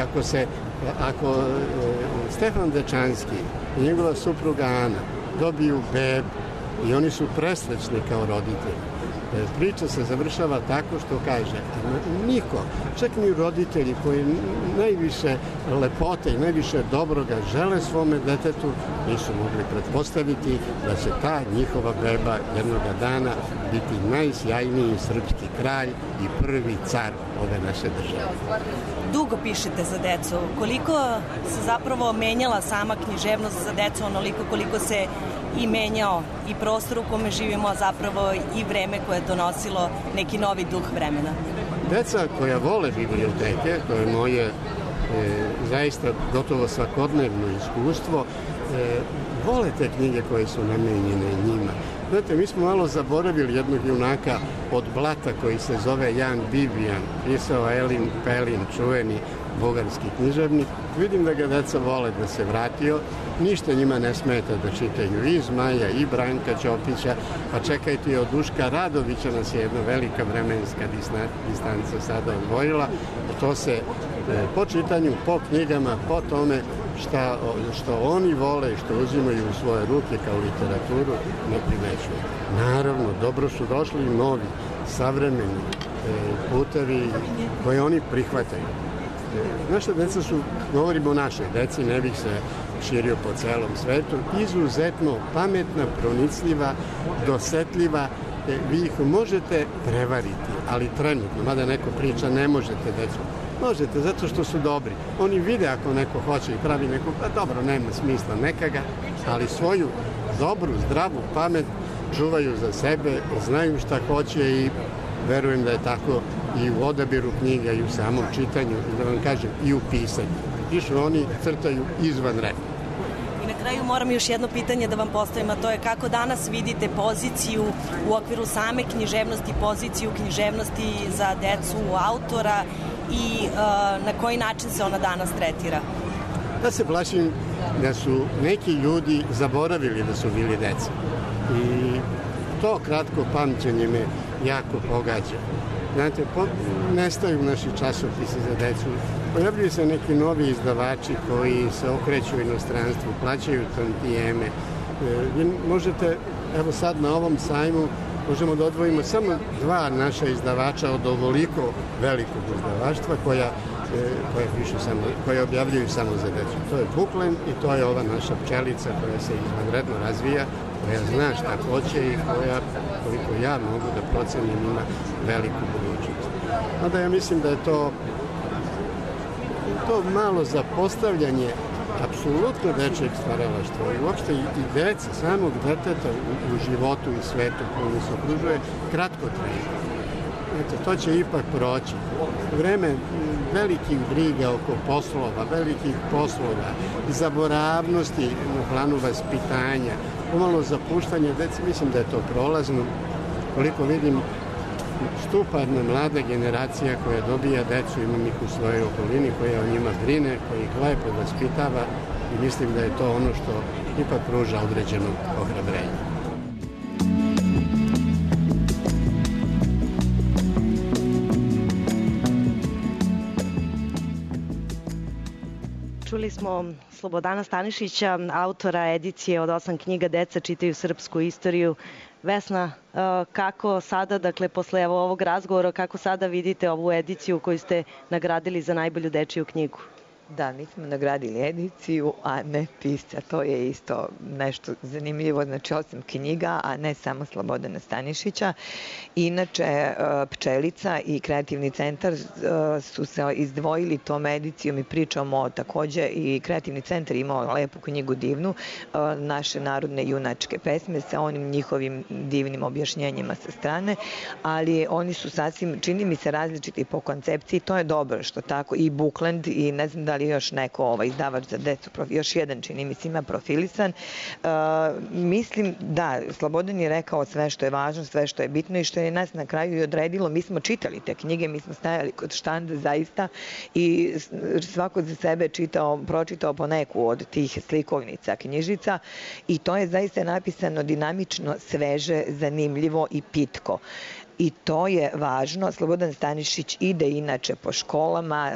S9: ako Stefan Dečanski i njegova supruga Ana dobiju bebu i oni su presrećni kao roditelji, priča se završava tako što kaže niko, čak ni roditelji koji najviše lepote i najviše dobroga žele svome detetu, nisu mogli pretpostaviti da će ta njihova beba jednoga dana biti najsjajniji srpski kralj i prvi car ove naše države.
S6: Dugo pišete za decu. Koliko se zapravo menjala sama književnost za decu, onoliko koliko se i menjao i prostor u kome živimo, a zapravo i vreme koje je donosilo neki novi duh vremena?
S9: Deca koja vole biblioteke, to je moje zaista gotovo svakodnevno iskustvo, vole te knjige koje su namenjene njima. Znate, mi smo malo zaboravili jednog junaka od Blata koji se zove Jan Bibijan, pisao Elin Pelin, čuveni bugarski književnik. Vidim da ga deca vole, da se vratio. Ništa njima ne smeta da čitaju i Zmaja, i Branka Ćopića, pa čekajte i od Duška Radovića nas je jedna velika vremenska distanca sada odvojila. To se po čitanju, po knjigama, po tome što oni vole i što uzimaju u svoje ruke kao literaturu ne primećuju. Naravno, dobro su došli i novi, savremeni putevi koje oni prihvataju. Naša deca su, govorimo o našoj deci, ne bih se širio po celom svetu, izuzetno pametna, pronicljiva, dosetljiva. Vi ih možete prevariti, ali trenutno, mada neko priča, ne možete decu. Možete, zato što su dobri. Oni vide ako neko hoće i pravi neko, pa dobro, nema smisla nekaga, ali svoju dobru, zdravu pamet čuvaju za sebe, znaju šta hoće i verujem da je tako i u odabiru knjiga i u samom čitanju, i da vam kažem, i u pisanju. Pišu oni, crtaju izvan reda.
S6: I na kraju moram još jedno pitanje da vam postavim, a to je kako danas vidite poziciju u okviru same književnosti, poziciju književnosti za decu autora i na koji način se ona danas tretira?
S9: Ja se plašim da su neki ljudi zaboravili da su bili deca. I to kratko pamćenje me jako pogađa. Znate, nestaju naši časopisi za decu. Pojavljuju se neki novi izdavači koji se okreću u inostranstvu, plaćaju tantijeme. Vi možete, evo sad na ovom sajmu, možemo da odvojimo samo 2 naša izdavača od ovoliko velikog izdavaštva koja koje objavljuju samo za decu. To je Bookland i to je ova naša pčelica koja se izvanredno razvija, koja zna šta hoće i koja, koliko ja mogu da procenim, ima veliku budućnost. Onda ja mislim da je to malo zapostavljanje apsolutno dečjeg stvaralaštva i uopšte i deca, samog deteta u životu i svetu koji se okružuje, kratko traje. Eto, to će ipak proći. Vreme velikih briga oko poslova, velikih poslova, zaboravnosti na planu vaspitanja, pomalo zapuštanje dece, mislim da je to prolazno. Koliko vidim, stuparna mlada generacija koja dobija decu, imam ih u svojoj okolini, koja o njima brine, koja ih lepo vaspitava i mislim da je to ono što ipak pruža određeno ohrabrenje.
S6: Čuli smo Slobodana Stanišića, autora edicije od 8 knjiga Deca čitaju srpsku istoriju. Vesna, kako sada, dakle, posle ovog razgovora, kako sada vidite ovu ediciju koju ste nagradili za najbolju dečiju knjigu?
S7: Da, mi smo nagradili ediciju, a ne pisca. To je isto nešto zanimljivo. Znači 8 knjiga, a ne samo Slobodana Stanišića. Inače, Pčelica i Kreativni centar su se izdvojili tom edicijom i pričamo takođe i Kreativni centar imao lepu knjigu divnu, naše narodne junačke pesme sa onim njihovim divnim objašnjenjima sa strane, ali oni su sasvim, čini mi se, različiti po koncepciji. To je dobro što tako i Bookland i ne znam da li još neko izdavač za decu, još jedan čini mi se ima profilisan. Mislim da, Slobodan je rekao sve što je važno, sve što je bitno i što je nas na kraju i odredilo. Mi smo čitali te knjige, mi smo stajali kod štanda zaista i svako za sebe pročitao po neku od tih slikovnica, knjižica i to je zaista napisano dinamično, sveže, zanimljivo i pitko. I to je važno. Slobodan Stanišić ide inače po školama,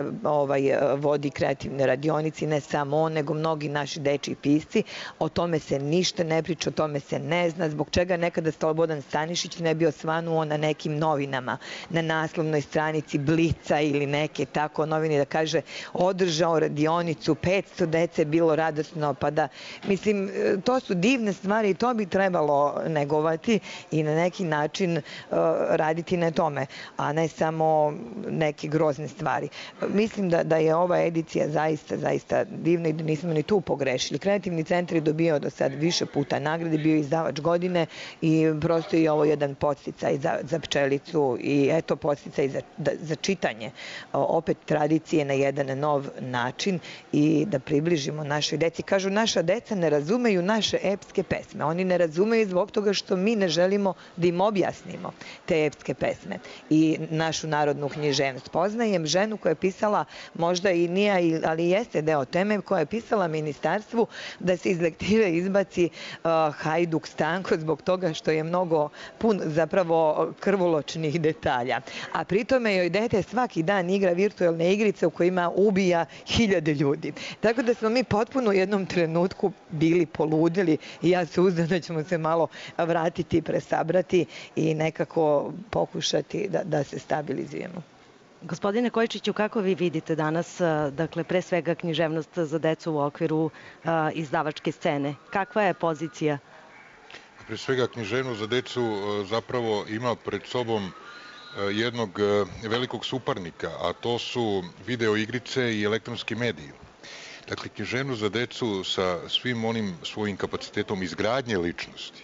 S7: vodi kreativne radionice, ne samo on, nego mnogi naši dečiji pisci. O tome se ništa ne priča, o tome se ne zna. Zbog čega nekada Slobodan Stanišić ne bi osvanuo na nekim novinama, na naslovnoj stranici Blica ili neke tako novine, da kaže održao radionicu, 500 dece bilo radosno, pa da, mislim, to su divne stvari i to bi trebalo negovati i na neki način raditi na tome, a ne samo neke grozne stvari. Mislim da je ova edicija zaista divna i da nismo ni tu pogrešili. Kreativni centar je dobio do sad više puta nagrade, bio izdavač godine i prosto je ovo jedan podsticaj za Pčelicu i eto podsticaj za čitanje opet tradicije na jedan nov način i da približimo našoj deci. Kažu, naša deca ne razumeju naše epske pesme. Oni ne razumeju zbog toga što mi ne želimo da im objasnimo te epske pesme i našu narodnu književnost. Poznajem ženu koja je pisala, možda i nije, ali jeste deo teme, koja je pisala ministarstvu da se iz lektire izbaci Hajduk Stanko zbog toga što je mnogo pun zapravo krvoločnih detalja. A pritome joj dete svaki dan igra virtualne igrice u kojima ubija 1000 ljudi. Tako da smo mi potpuno u jednom trenutku bili poludili i ja se uzdam da ćemo se malo vratiti, presabrati i nekako pokušati da se stabilizujemo.
S6: Gospodine Kojičiću, kako vi vidite danas, dakle, pre svega književnost za decu u okviru izdavačke scene? Kakva je pozicija?
S8: Pre svega književnost za decu zapravo ima pred sobom jednog velikog suparnika, a to su video igrice i elektronski mediji. Dakle, književnost za decu sa svim onim svojim kapacitetom izgradnje ličnosti,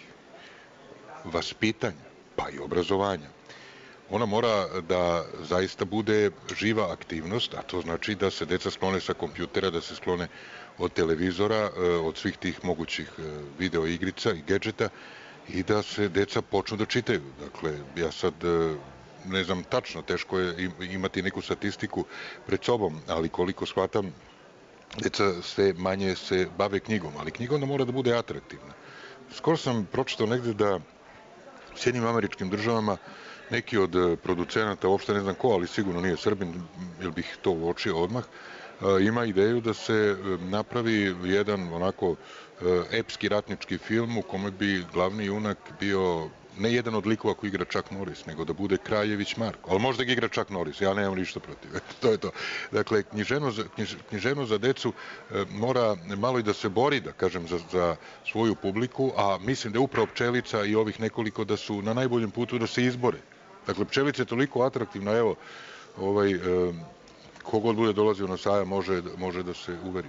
S8: vaspitanja, pa i obrazovanja. Ona mora da zaista bude živa aktivnost, a to znači da se deca sklone sa kompjutera, da se sklone od televizora, od svih tih mogućih video igrica i gadžeta i da se deca počnu da čitaju. Dakle, ja sad ne znam tačno, teško je imati neku statistiku pred sobom, ali koliko shvatam, deca sve manje se bave knjigom, ali knjiga onda mora da bude atraktivna. Skoro sam pročitao negde da u Sjedinjenim Američkim Državama neki od producenata, uopšte ne znam ko, ali sigurno nije Srbin, jer bih to uočio odmah, ima ideju da se napravi jedan onako epski ratnički film u kome bi glavni junak bio ne jedan od likova koji igra Chuck Norris, nego da bude Kraljević Marko. Ali možda ga igra Chuck Norris, ja nemam ništa protiv. To je to. Dakle, književnost za decu mora malo i da se bori, da kažem, za svoju publiku, a mislim da je upravo Pčelica i ovih nekoliko da su na najboljem putu da se izbore. Dakle, Pčelica je toliko atraktivna, evo, kogod bude dolazio na sajam može da se uveri.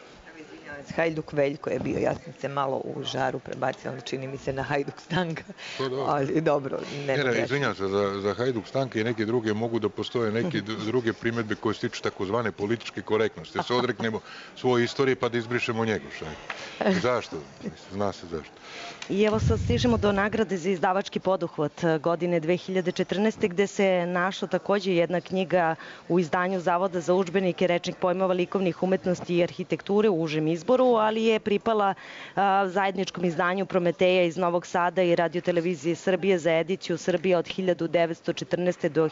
S7: Hajduk Veljko je bio, ja sam se malo u žaru prebacila, čini mi se na Hajduk Stanka, ali dobro.
S8: Izvinjam se, za Hajduk Stanka i neke druge mogu da postoje neke druge primedbe koje se tiču takozvane političke korektnosti. Da se odreknemo svoje istorije pa da izbrišemo njegu. Zašto? Zna se zašto.
S6: I evo sad stižemo do nagrade za izdavački poduhvat godine 2014. gde se našla takođe jedna knjiga u izdanju Zavoda za udžbenike, rečnik pojmova likovnih umetnosti i arhitekture u užem izboru, ali je pripala zajedničkom izdanju Prometeja iz Novog Sada i Radio-televizije Srbije za ediciju Srbije od 1914. do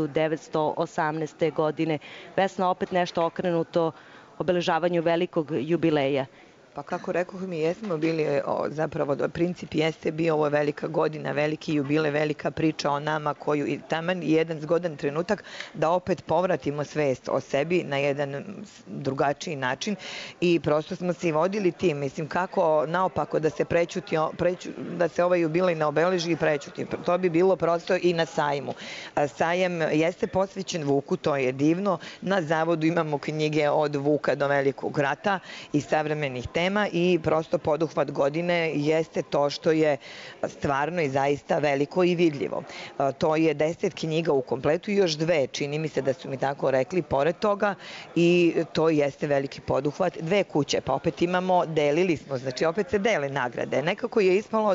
S6: 1918. godine. Vesna, opet nešto okrenuto obeležavanju velikog jubileja.
S7: Pa kako rekoh, mi jesmo bili, zapravo princip jeste bio ovo velika godina, veliki jubile, velika priča o nama koju i taman jedan zgodan trenutak da opet povratimo svest o sebi na jedan drugačiji način i prosto smo se vodili tim, mislim kako naopako da se da se ovaj jubilej ne obeleži i prećuti. To bi bilo prosto i na sajmu. Sajam jeste posvećen Vuku, to je divno. Na zavodu imamo knjige od Vuka do Velikog rata i savremenih tema i prosto poduhvat godine jeste to što je stvarno i zaista veliko i vidljivo. To je 10 knjiga u kompletu i još 2, čini mi se da su mi tako rekli, pored toga i to jeste veliki poduhvat. 2 kuće, pa opet delili smo, znači opet se dele nagrade. Nekako je ispalo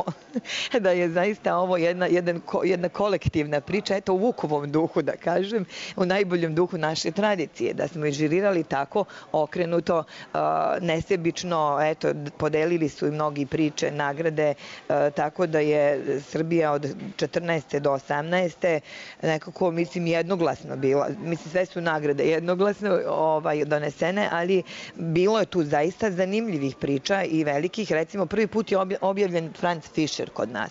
S7: da je zaista ovo jedna kolektivna priča, eto u Vukovom duhu da kažem, u najboljem duhu naše tradicije, da smo i žirirali tako okrenuto, nesebično, eto, podelili su i mnogi priče, nagrade, tako da je Srbija od 14. do 18. nekako, mislim, jednoglasno bila. Mislim, sve su nagrade jednoglasno donesene, ali bilo je tu zaista zanimljivih priča i velikih. Recimo, prvi put je objavljen Franz Fischer kod nas.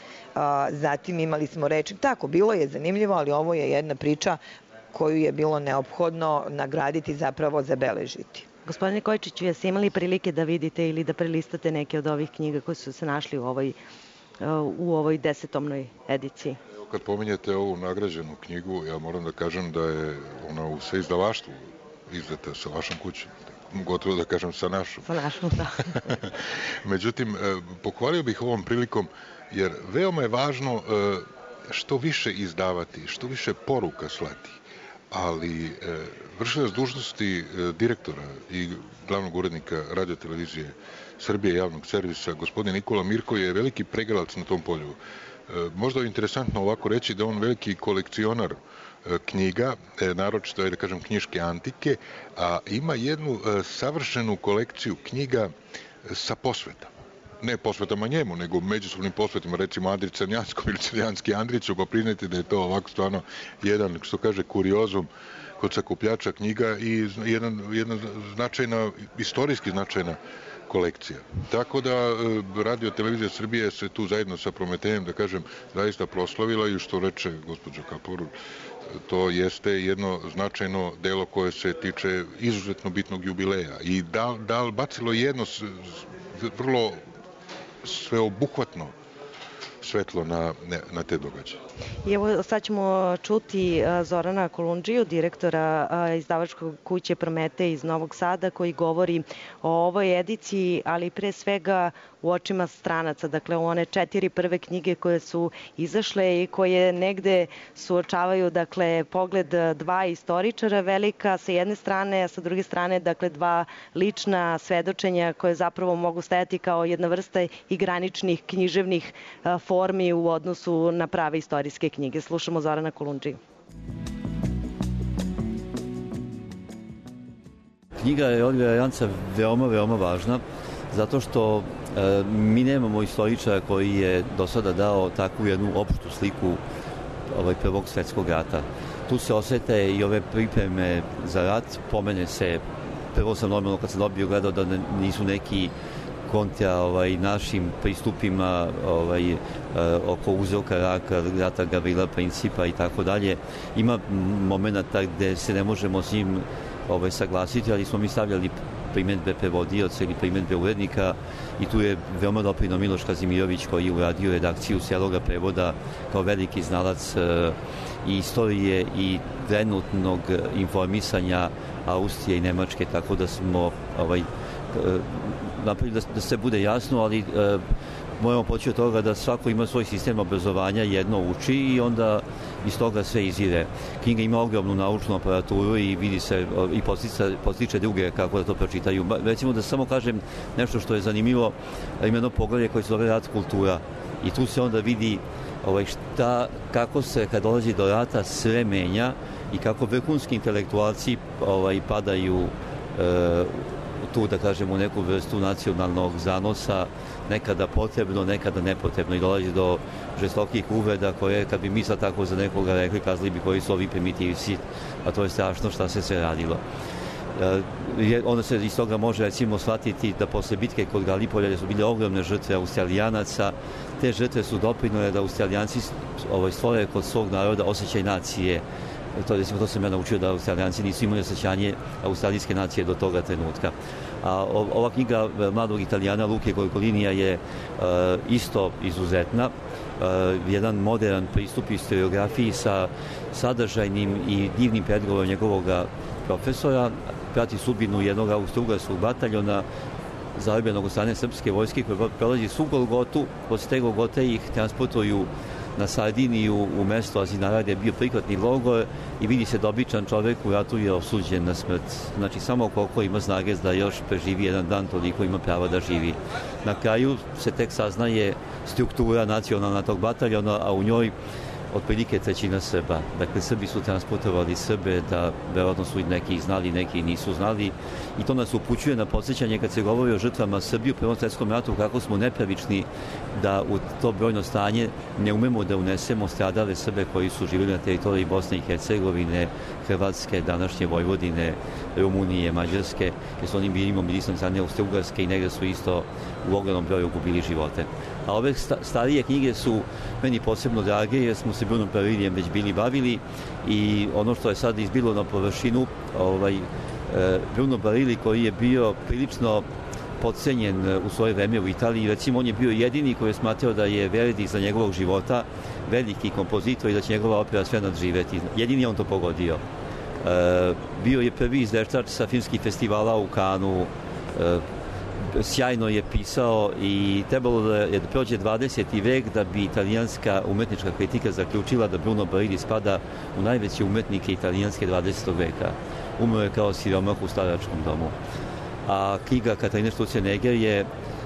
S7: Zatim imali smo rečnik. Tako, bilo je zanimljivo, ali ovo je jedna priča koju je bilo neophodno nagraditi, zapravo zabeležiti.
S6: Gospodine Kojčiću, jeste imali prilike da vidite ili da prelistate neke od ovih knjiga koje su se našli u ovoj 10-tomnoj ediciji?
S8: Kad pominjete ovu nagrađenu knjigu, ja moram da kažem da je ona u seizdavaštvu izdata sa vašom kućom. Gotovo da kažem sa našom.
S6: Sa našom, da.
S8: Međutim, pohvalio bih ovom prilikom, jer veoma je važno što više izdavati, što više poruka slati. Ali vršilac dužnosti direktora i glavnog urednika Radio-televizije Srbije javnog servisa, gospodin Nikola Mirko, je veliki pregalac na tom polju. Možda je interesantno ovako reći da on veliki kolekcionar knjiga, naročito je da kažem knjiške antike, a ima jednu savršenu kolekciju knjiga sa posvetama. Ne posvetama njemu, nego međusobnim posvetima, recimo Andrić Crnjanskom ili Crnjanski Andriću, pa priznajte da je to ovako stvarno jedan, što kaže, kuriozum kod sakupljača knjiga i jedna značajna, istorijski značajna kolekcija. Tako da Radio-televizija Srbije se tu zajedno sa Prometejem, da kažem, zaista proslavila i što reče gospođa Kapor, to jeste jedno značajno delo koje se tiče izuzetno bitnog jubileja i da bacilo jedno vrlo sveobuhvatno svetlo na te događaje.
S6: I evo sad ćemo čuti Zorana Kolundžiju, direktora izdavačkog kuće Promete iz Novog Sada, koji govori o ovoj ediciji, ali pre svega u očima stranaca, dakle one 4 prve knjige koje su izašle i koje negde suočavaju, dakle, pogled 2 istoričara velika sa jedne strane, a sa druge strane, dakle, 2 lična svedočenja koje zapravo mogu stajati kao jedna vrsta i graničnih književnih formi u odnosu na prave istorijske knjige. Slušamo Zorana Kolundžiju.
S10: Knjiga je Olivera Janca veoma važna, zato što mi nemamo istoričara koji je do sada dao takvu jednu opštu sliku Prvog svetskog rata. Tu se osete i ove pripreme za rat. Po mene se, prvo sam normalno kad sam dobio gledao da nisu neki kontra našim pristupima oko uzroka rata Gavrila Principa i tako dalje. Ima momenta gde se ne možemo s njim saglasiti, ali smo mi stavljali primjedbe prevodioca ili primjedbe urednika i tu je veoma doprineo Miloš Kazimirović koji je uradio redakciju celoga prevoda kao veliki znalac i istorije i trenutnog informisanja Austrije i Nemačke, tako da smo napravili da se bude jasno, ali moramo poći od toga da svako ima svoj sistem obrazovanja, jedno uči i onda iz toga sve izire. Knjiga ima ogromnu naučnu aparaturu i vidi se i podstiče druge kako da to pročitaju. Recimo da samo kažem nešto što je zanimljivo, ima jedno poglavlje koje se zove Rat kultura i tu se onda vidi kako se kad dolazi do rata sve menja i kako vrhunski intelektualci padaju tu, da kažemo, u neku vrstu nacionalnog zanosa, nekada potrebno, nekada nepotrebno i dolazi do žestokih uvreda koje, kad bi mi sad tako za nekoga rekli, kazali bi koji su ovi primitivci, a to je strašno šta se sve radilo. Onda se iz toga može recimo shvatiti da posle bitke kod Galipolja su bile ogromne žrtve Australijanaca, te žrtve su doprinule da Australijanci stvore kod svog naroda osjećaj nacije. To sam ja naučio da Australijanci nisu imali osjećanje australijske nacije do toga trenutka. A ova knjiga mladog Italijana Luke Gorgolinija je isto izuzetna. Jedan modern pristup historiografiji sa sadržajnim i divnim predgovorom njegovog profesora, prati sudbinu jednog austro-ugarskog bataljona zarobljenog od strane srpske vojske koji prolazi svu Golgotu, posle te Golgote ih transportuju na Sardiniju u mesto Azinara gde je bio prihvatni logor i vidi se da običan čovek u ratu je osuđen na smrt. Znači samo koliko ima snage da još preživi jedan dan, toliko ima pravo da živi. Na kraju se tek saznaje struktura nacionalna tog bataljona, a u njoj otprilike trećina Srba. Dakle, Srbi su transportovali Srbe, da verovatno su neki znali, neki nisu znali i to nas upućuje na podsjećanje kad se govori o žrtvama Srbije u Prvom svetskom ratu, kako smo nepravični da u to brojno stanje ne umemo da unesemo stradale Srbe koji su živjeli na teritoriji Bosne i Hercegovine, Hrvatske, današnje Vojvodine, Rumunije, Mađarske, jer su oni bili mobilisani strane Austro-Ugarske i negde su isto u ogromnom broju gubili živote. A ove starije knjige su meni posebno drage jer smo se Brunom Parilijem već bili bavili i ono što je sad izbilo na površinu, Bruno Parili koji je bio prilično podcenjen u svoje vreme u Italiji, recimo on je bio jedini koji je smatrao da je Verdi za njegovog života veliki kompozitor i da će njegova opera sve nadživeti. Jedini je on to pogodio. Bio je prvi izveštač sa filmskih festivala u Kanu, sjajno je pisao i trebalo da prođe 20. vek da bi italijanska umetnička kritika zaključila da Bruno Parili spada u najveće umetnike italijanske 20. veka. Umro je kao siromah u staračkom domu. A knjiga Katarine Sturzenegger je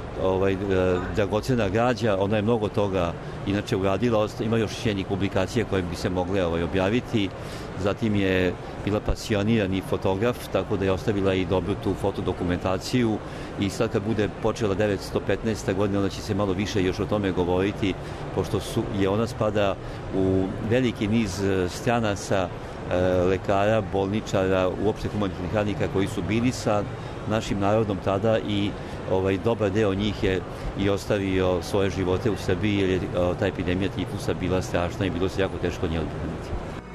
S10: dragocena građa, ona je mnogo toga inače uradila, ima još njenih publikacija koje bi se mogle objaviti. Zatim je bila pasionirani fotograf, tako da je ostavila i dobru tu fotodokumentaciju i sad kad bude počela 915. godina, onda će se malo više još o tome govoriti, pošto ona spada u veliki niz stranaca, lekara, bolničara, uopšte humanitarnih radnika koji su bili sa našim narodom tada i dobar deo njih je i ostavio svoje živote u Srbiji jer je ta epidemija tifusa bila strašna i bilo se jako teško nje odbraniti.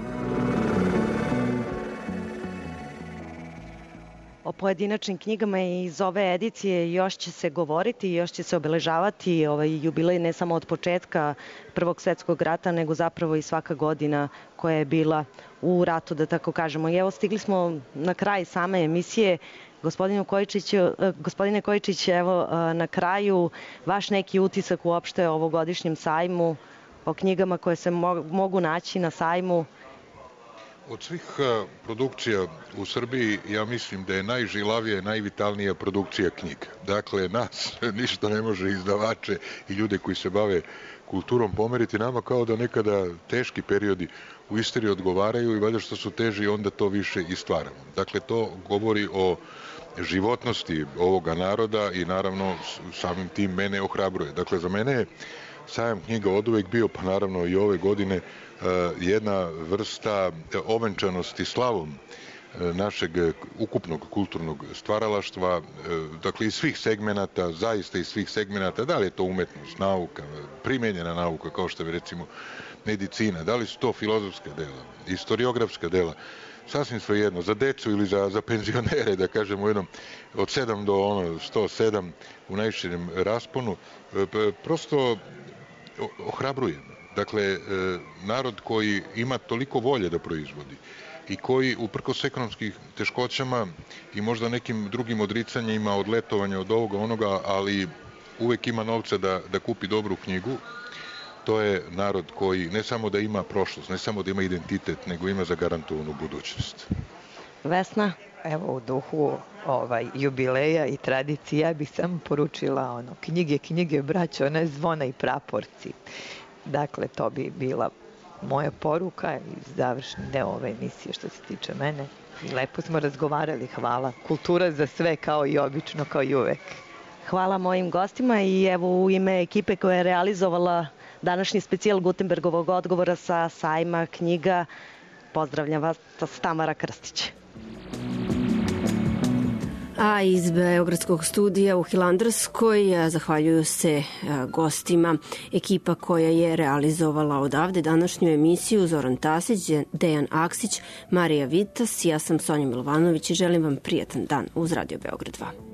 S6: O pojedinačnim knjigama iz ove edicije još će se govoriti, još će se obeležavati jubilej ne samo od početka Prvog svetskog rata, nego zapravo i svaka godina koja je bila u ratu, da tako kažemo. I evo, stigli smo na kraj same emisije. Gospodine Kojičić, evo na kraju vaš neki utisak uopšte o ovogodišnjem sajmu, o knjigama koje se mogu naći na sajmu.
S8: Od svih produkcija u Srbiji, ja mislim da je najžilavija i najvitalnija produkcija knjiga. Dakle, nas ništa ne može izdavače i ljude koji se bave kulturom pomeriti. Nama kao da nekada teški periodi u istoriji odgovaraju i valjda što su teži onda to više i stvaramo. Dakle, to govori o životnosti ovoga naroda i naravno samim tim mene ohrabruje. Dakle, za mene je sajam knjiga oduvek bio, pa naravno i ove godine, jedna vrsta ovenčanosti slavom našeg ukupnog kulturnog stvaralaštva, dakle iz svih segmenata, zaista iz svih segmenata, da li je to umetnost, nauka, primenjena nauka, kao što je recimo medicina, da li su to filozofska dela, istoriografska dela, sasvim svejedno, za decu ili za penzionere, da kažemo jednom, od 7 do 107 u najširem rasponu, prosto ohrabruje. Dakle, narod koji ima toliko volje da proizvodi i koji, uprkos ekonomskih teškoćama i možda nekim drugim odricanjima od letovanja, od ovoga, onoga, ali uvek ima novca da kupi dobru knjigu, to je narod koji ne samo da ima prošlost, ne samo da ima identitet, nego ima zagarantovanu budućnost.
S7: Vesna? Evo, u duhu jubileja i tradicije, ja bih samo poručila knjige, braćo, one zvona i praporci. Dakle, to bi bila moja poruka i završni deo ove emisije što se tiče mene. I lepo smo razgovarali, hvala. Kultura za sve, kao i obično, kao i uvek.
S6: Hvala mojim gostima i evo u ime ekipe koja je realizovala današnji specijal Gutenbergovog odgovora sa sajma knjiga, pozdravljam vas, Tamara Krstić.
S5: A iz Beogradskog studija u Hilandarskoj zahvaljuju se gostima ekipa koja je realizovala odavde današnju emisiju: Zoran Tasić, Dejan Aksić, Marija Vitas, ja sam Sonja Milovanović i želim vam prijatan dan uz Radio Beograd 2.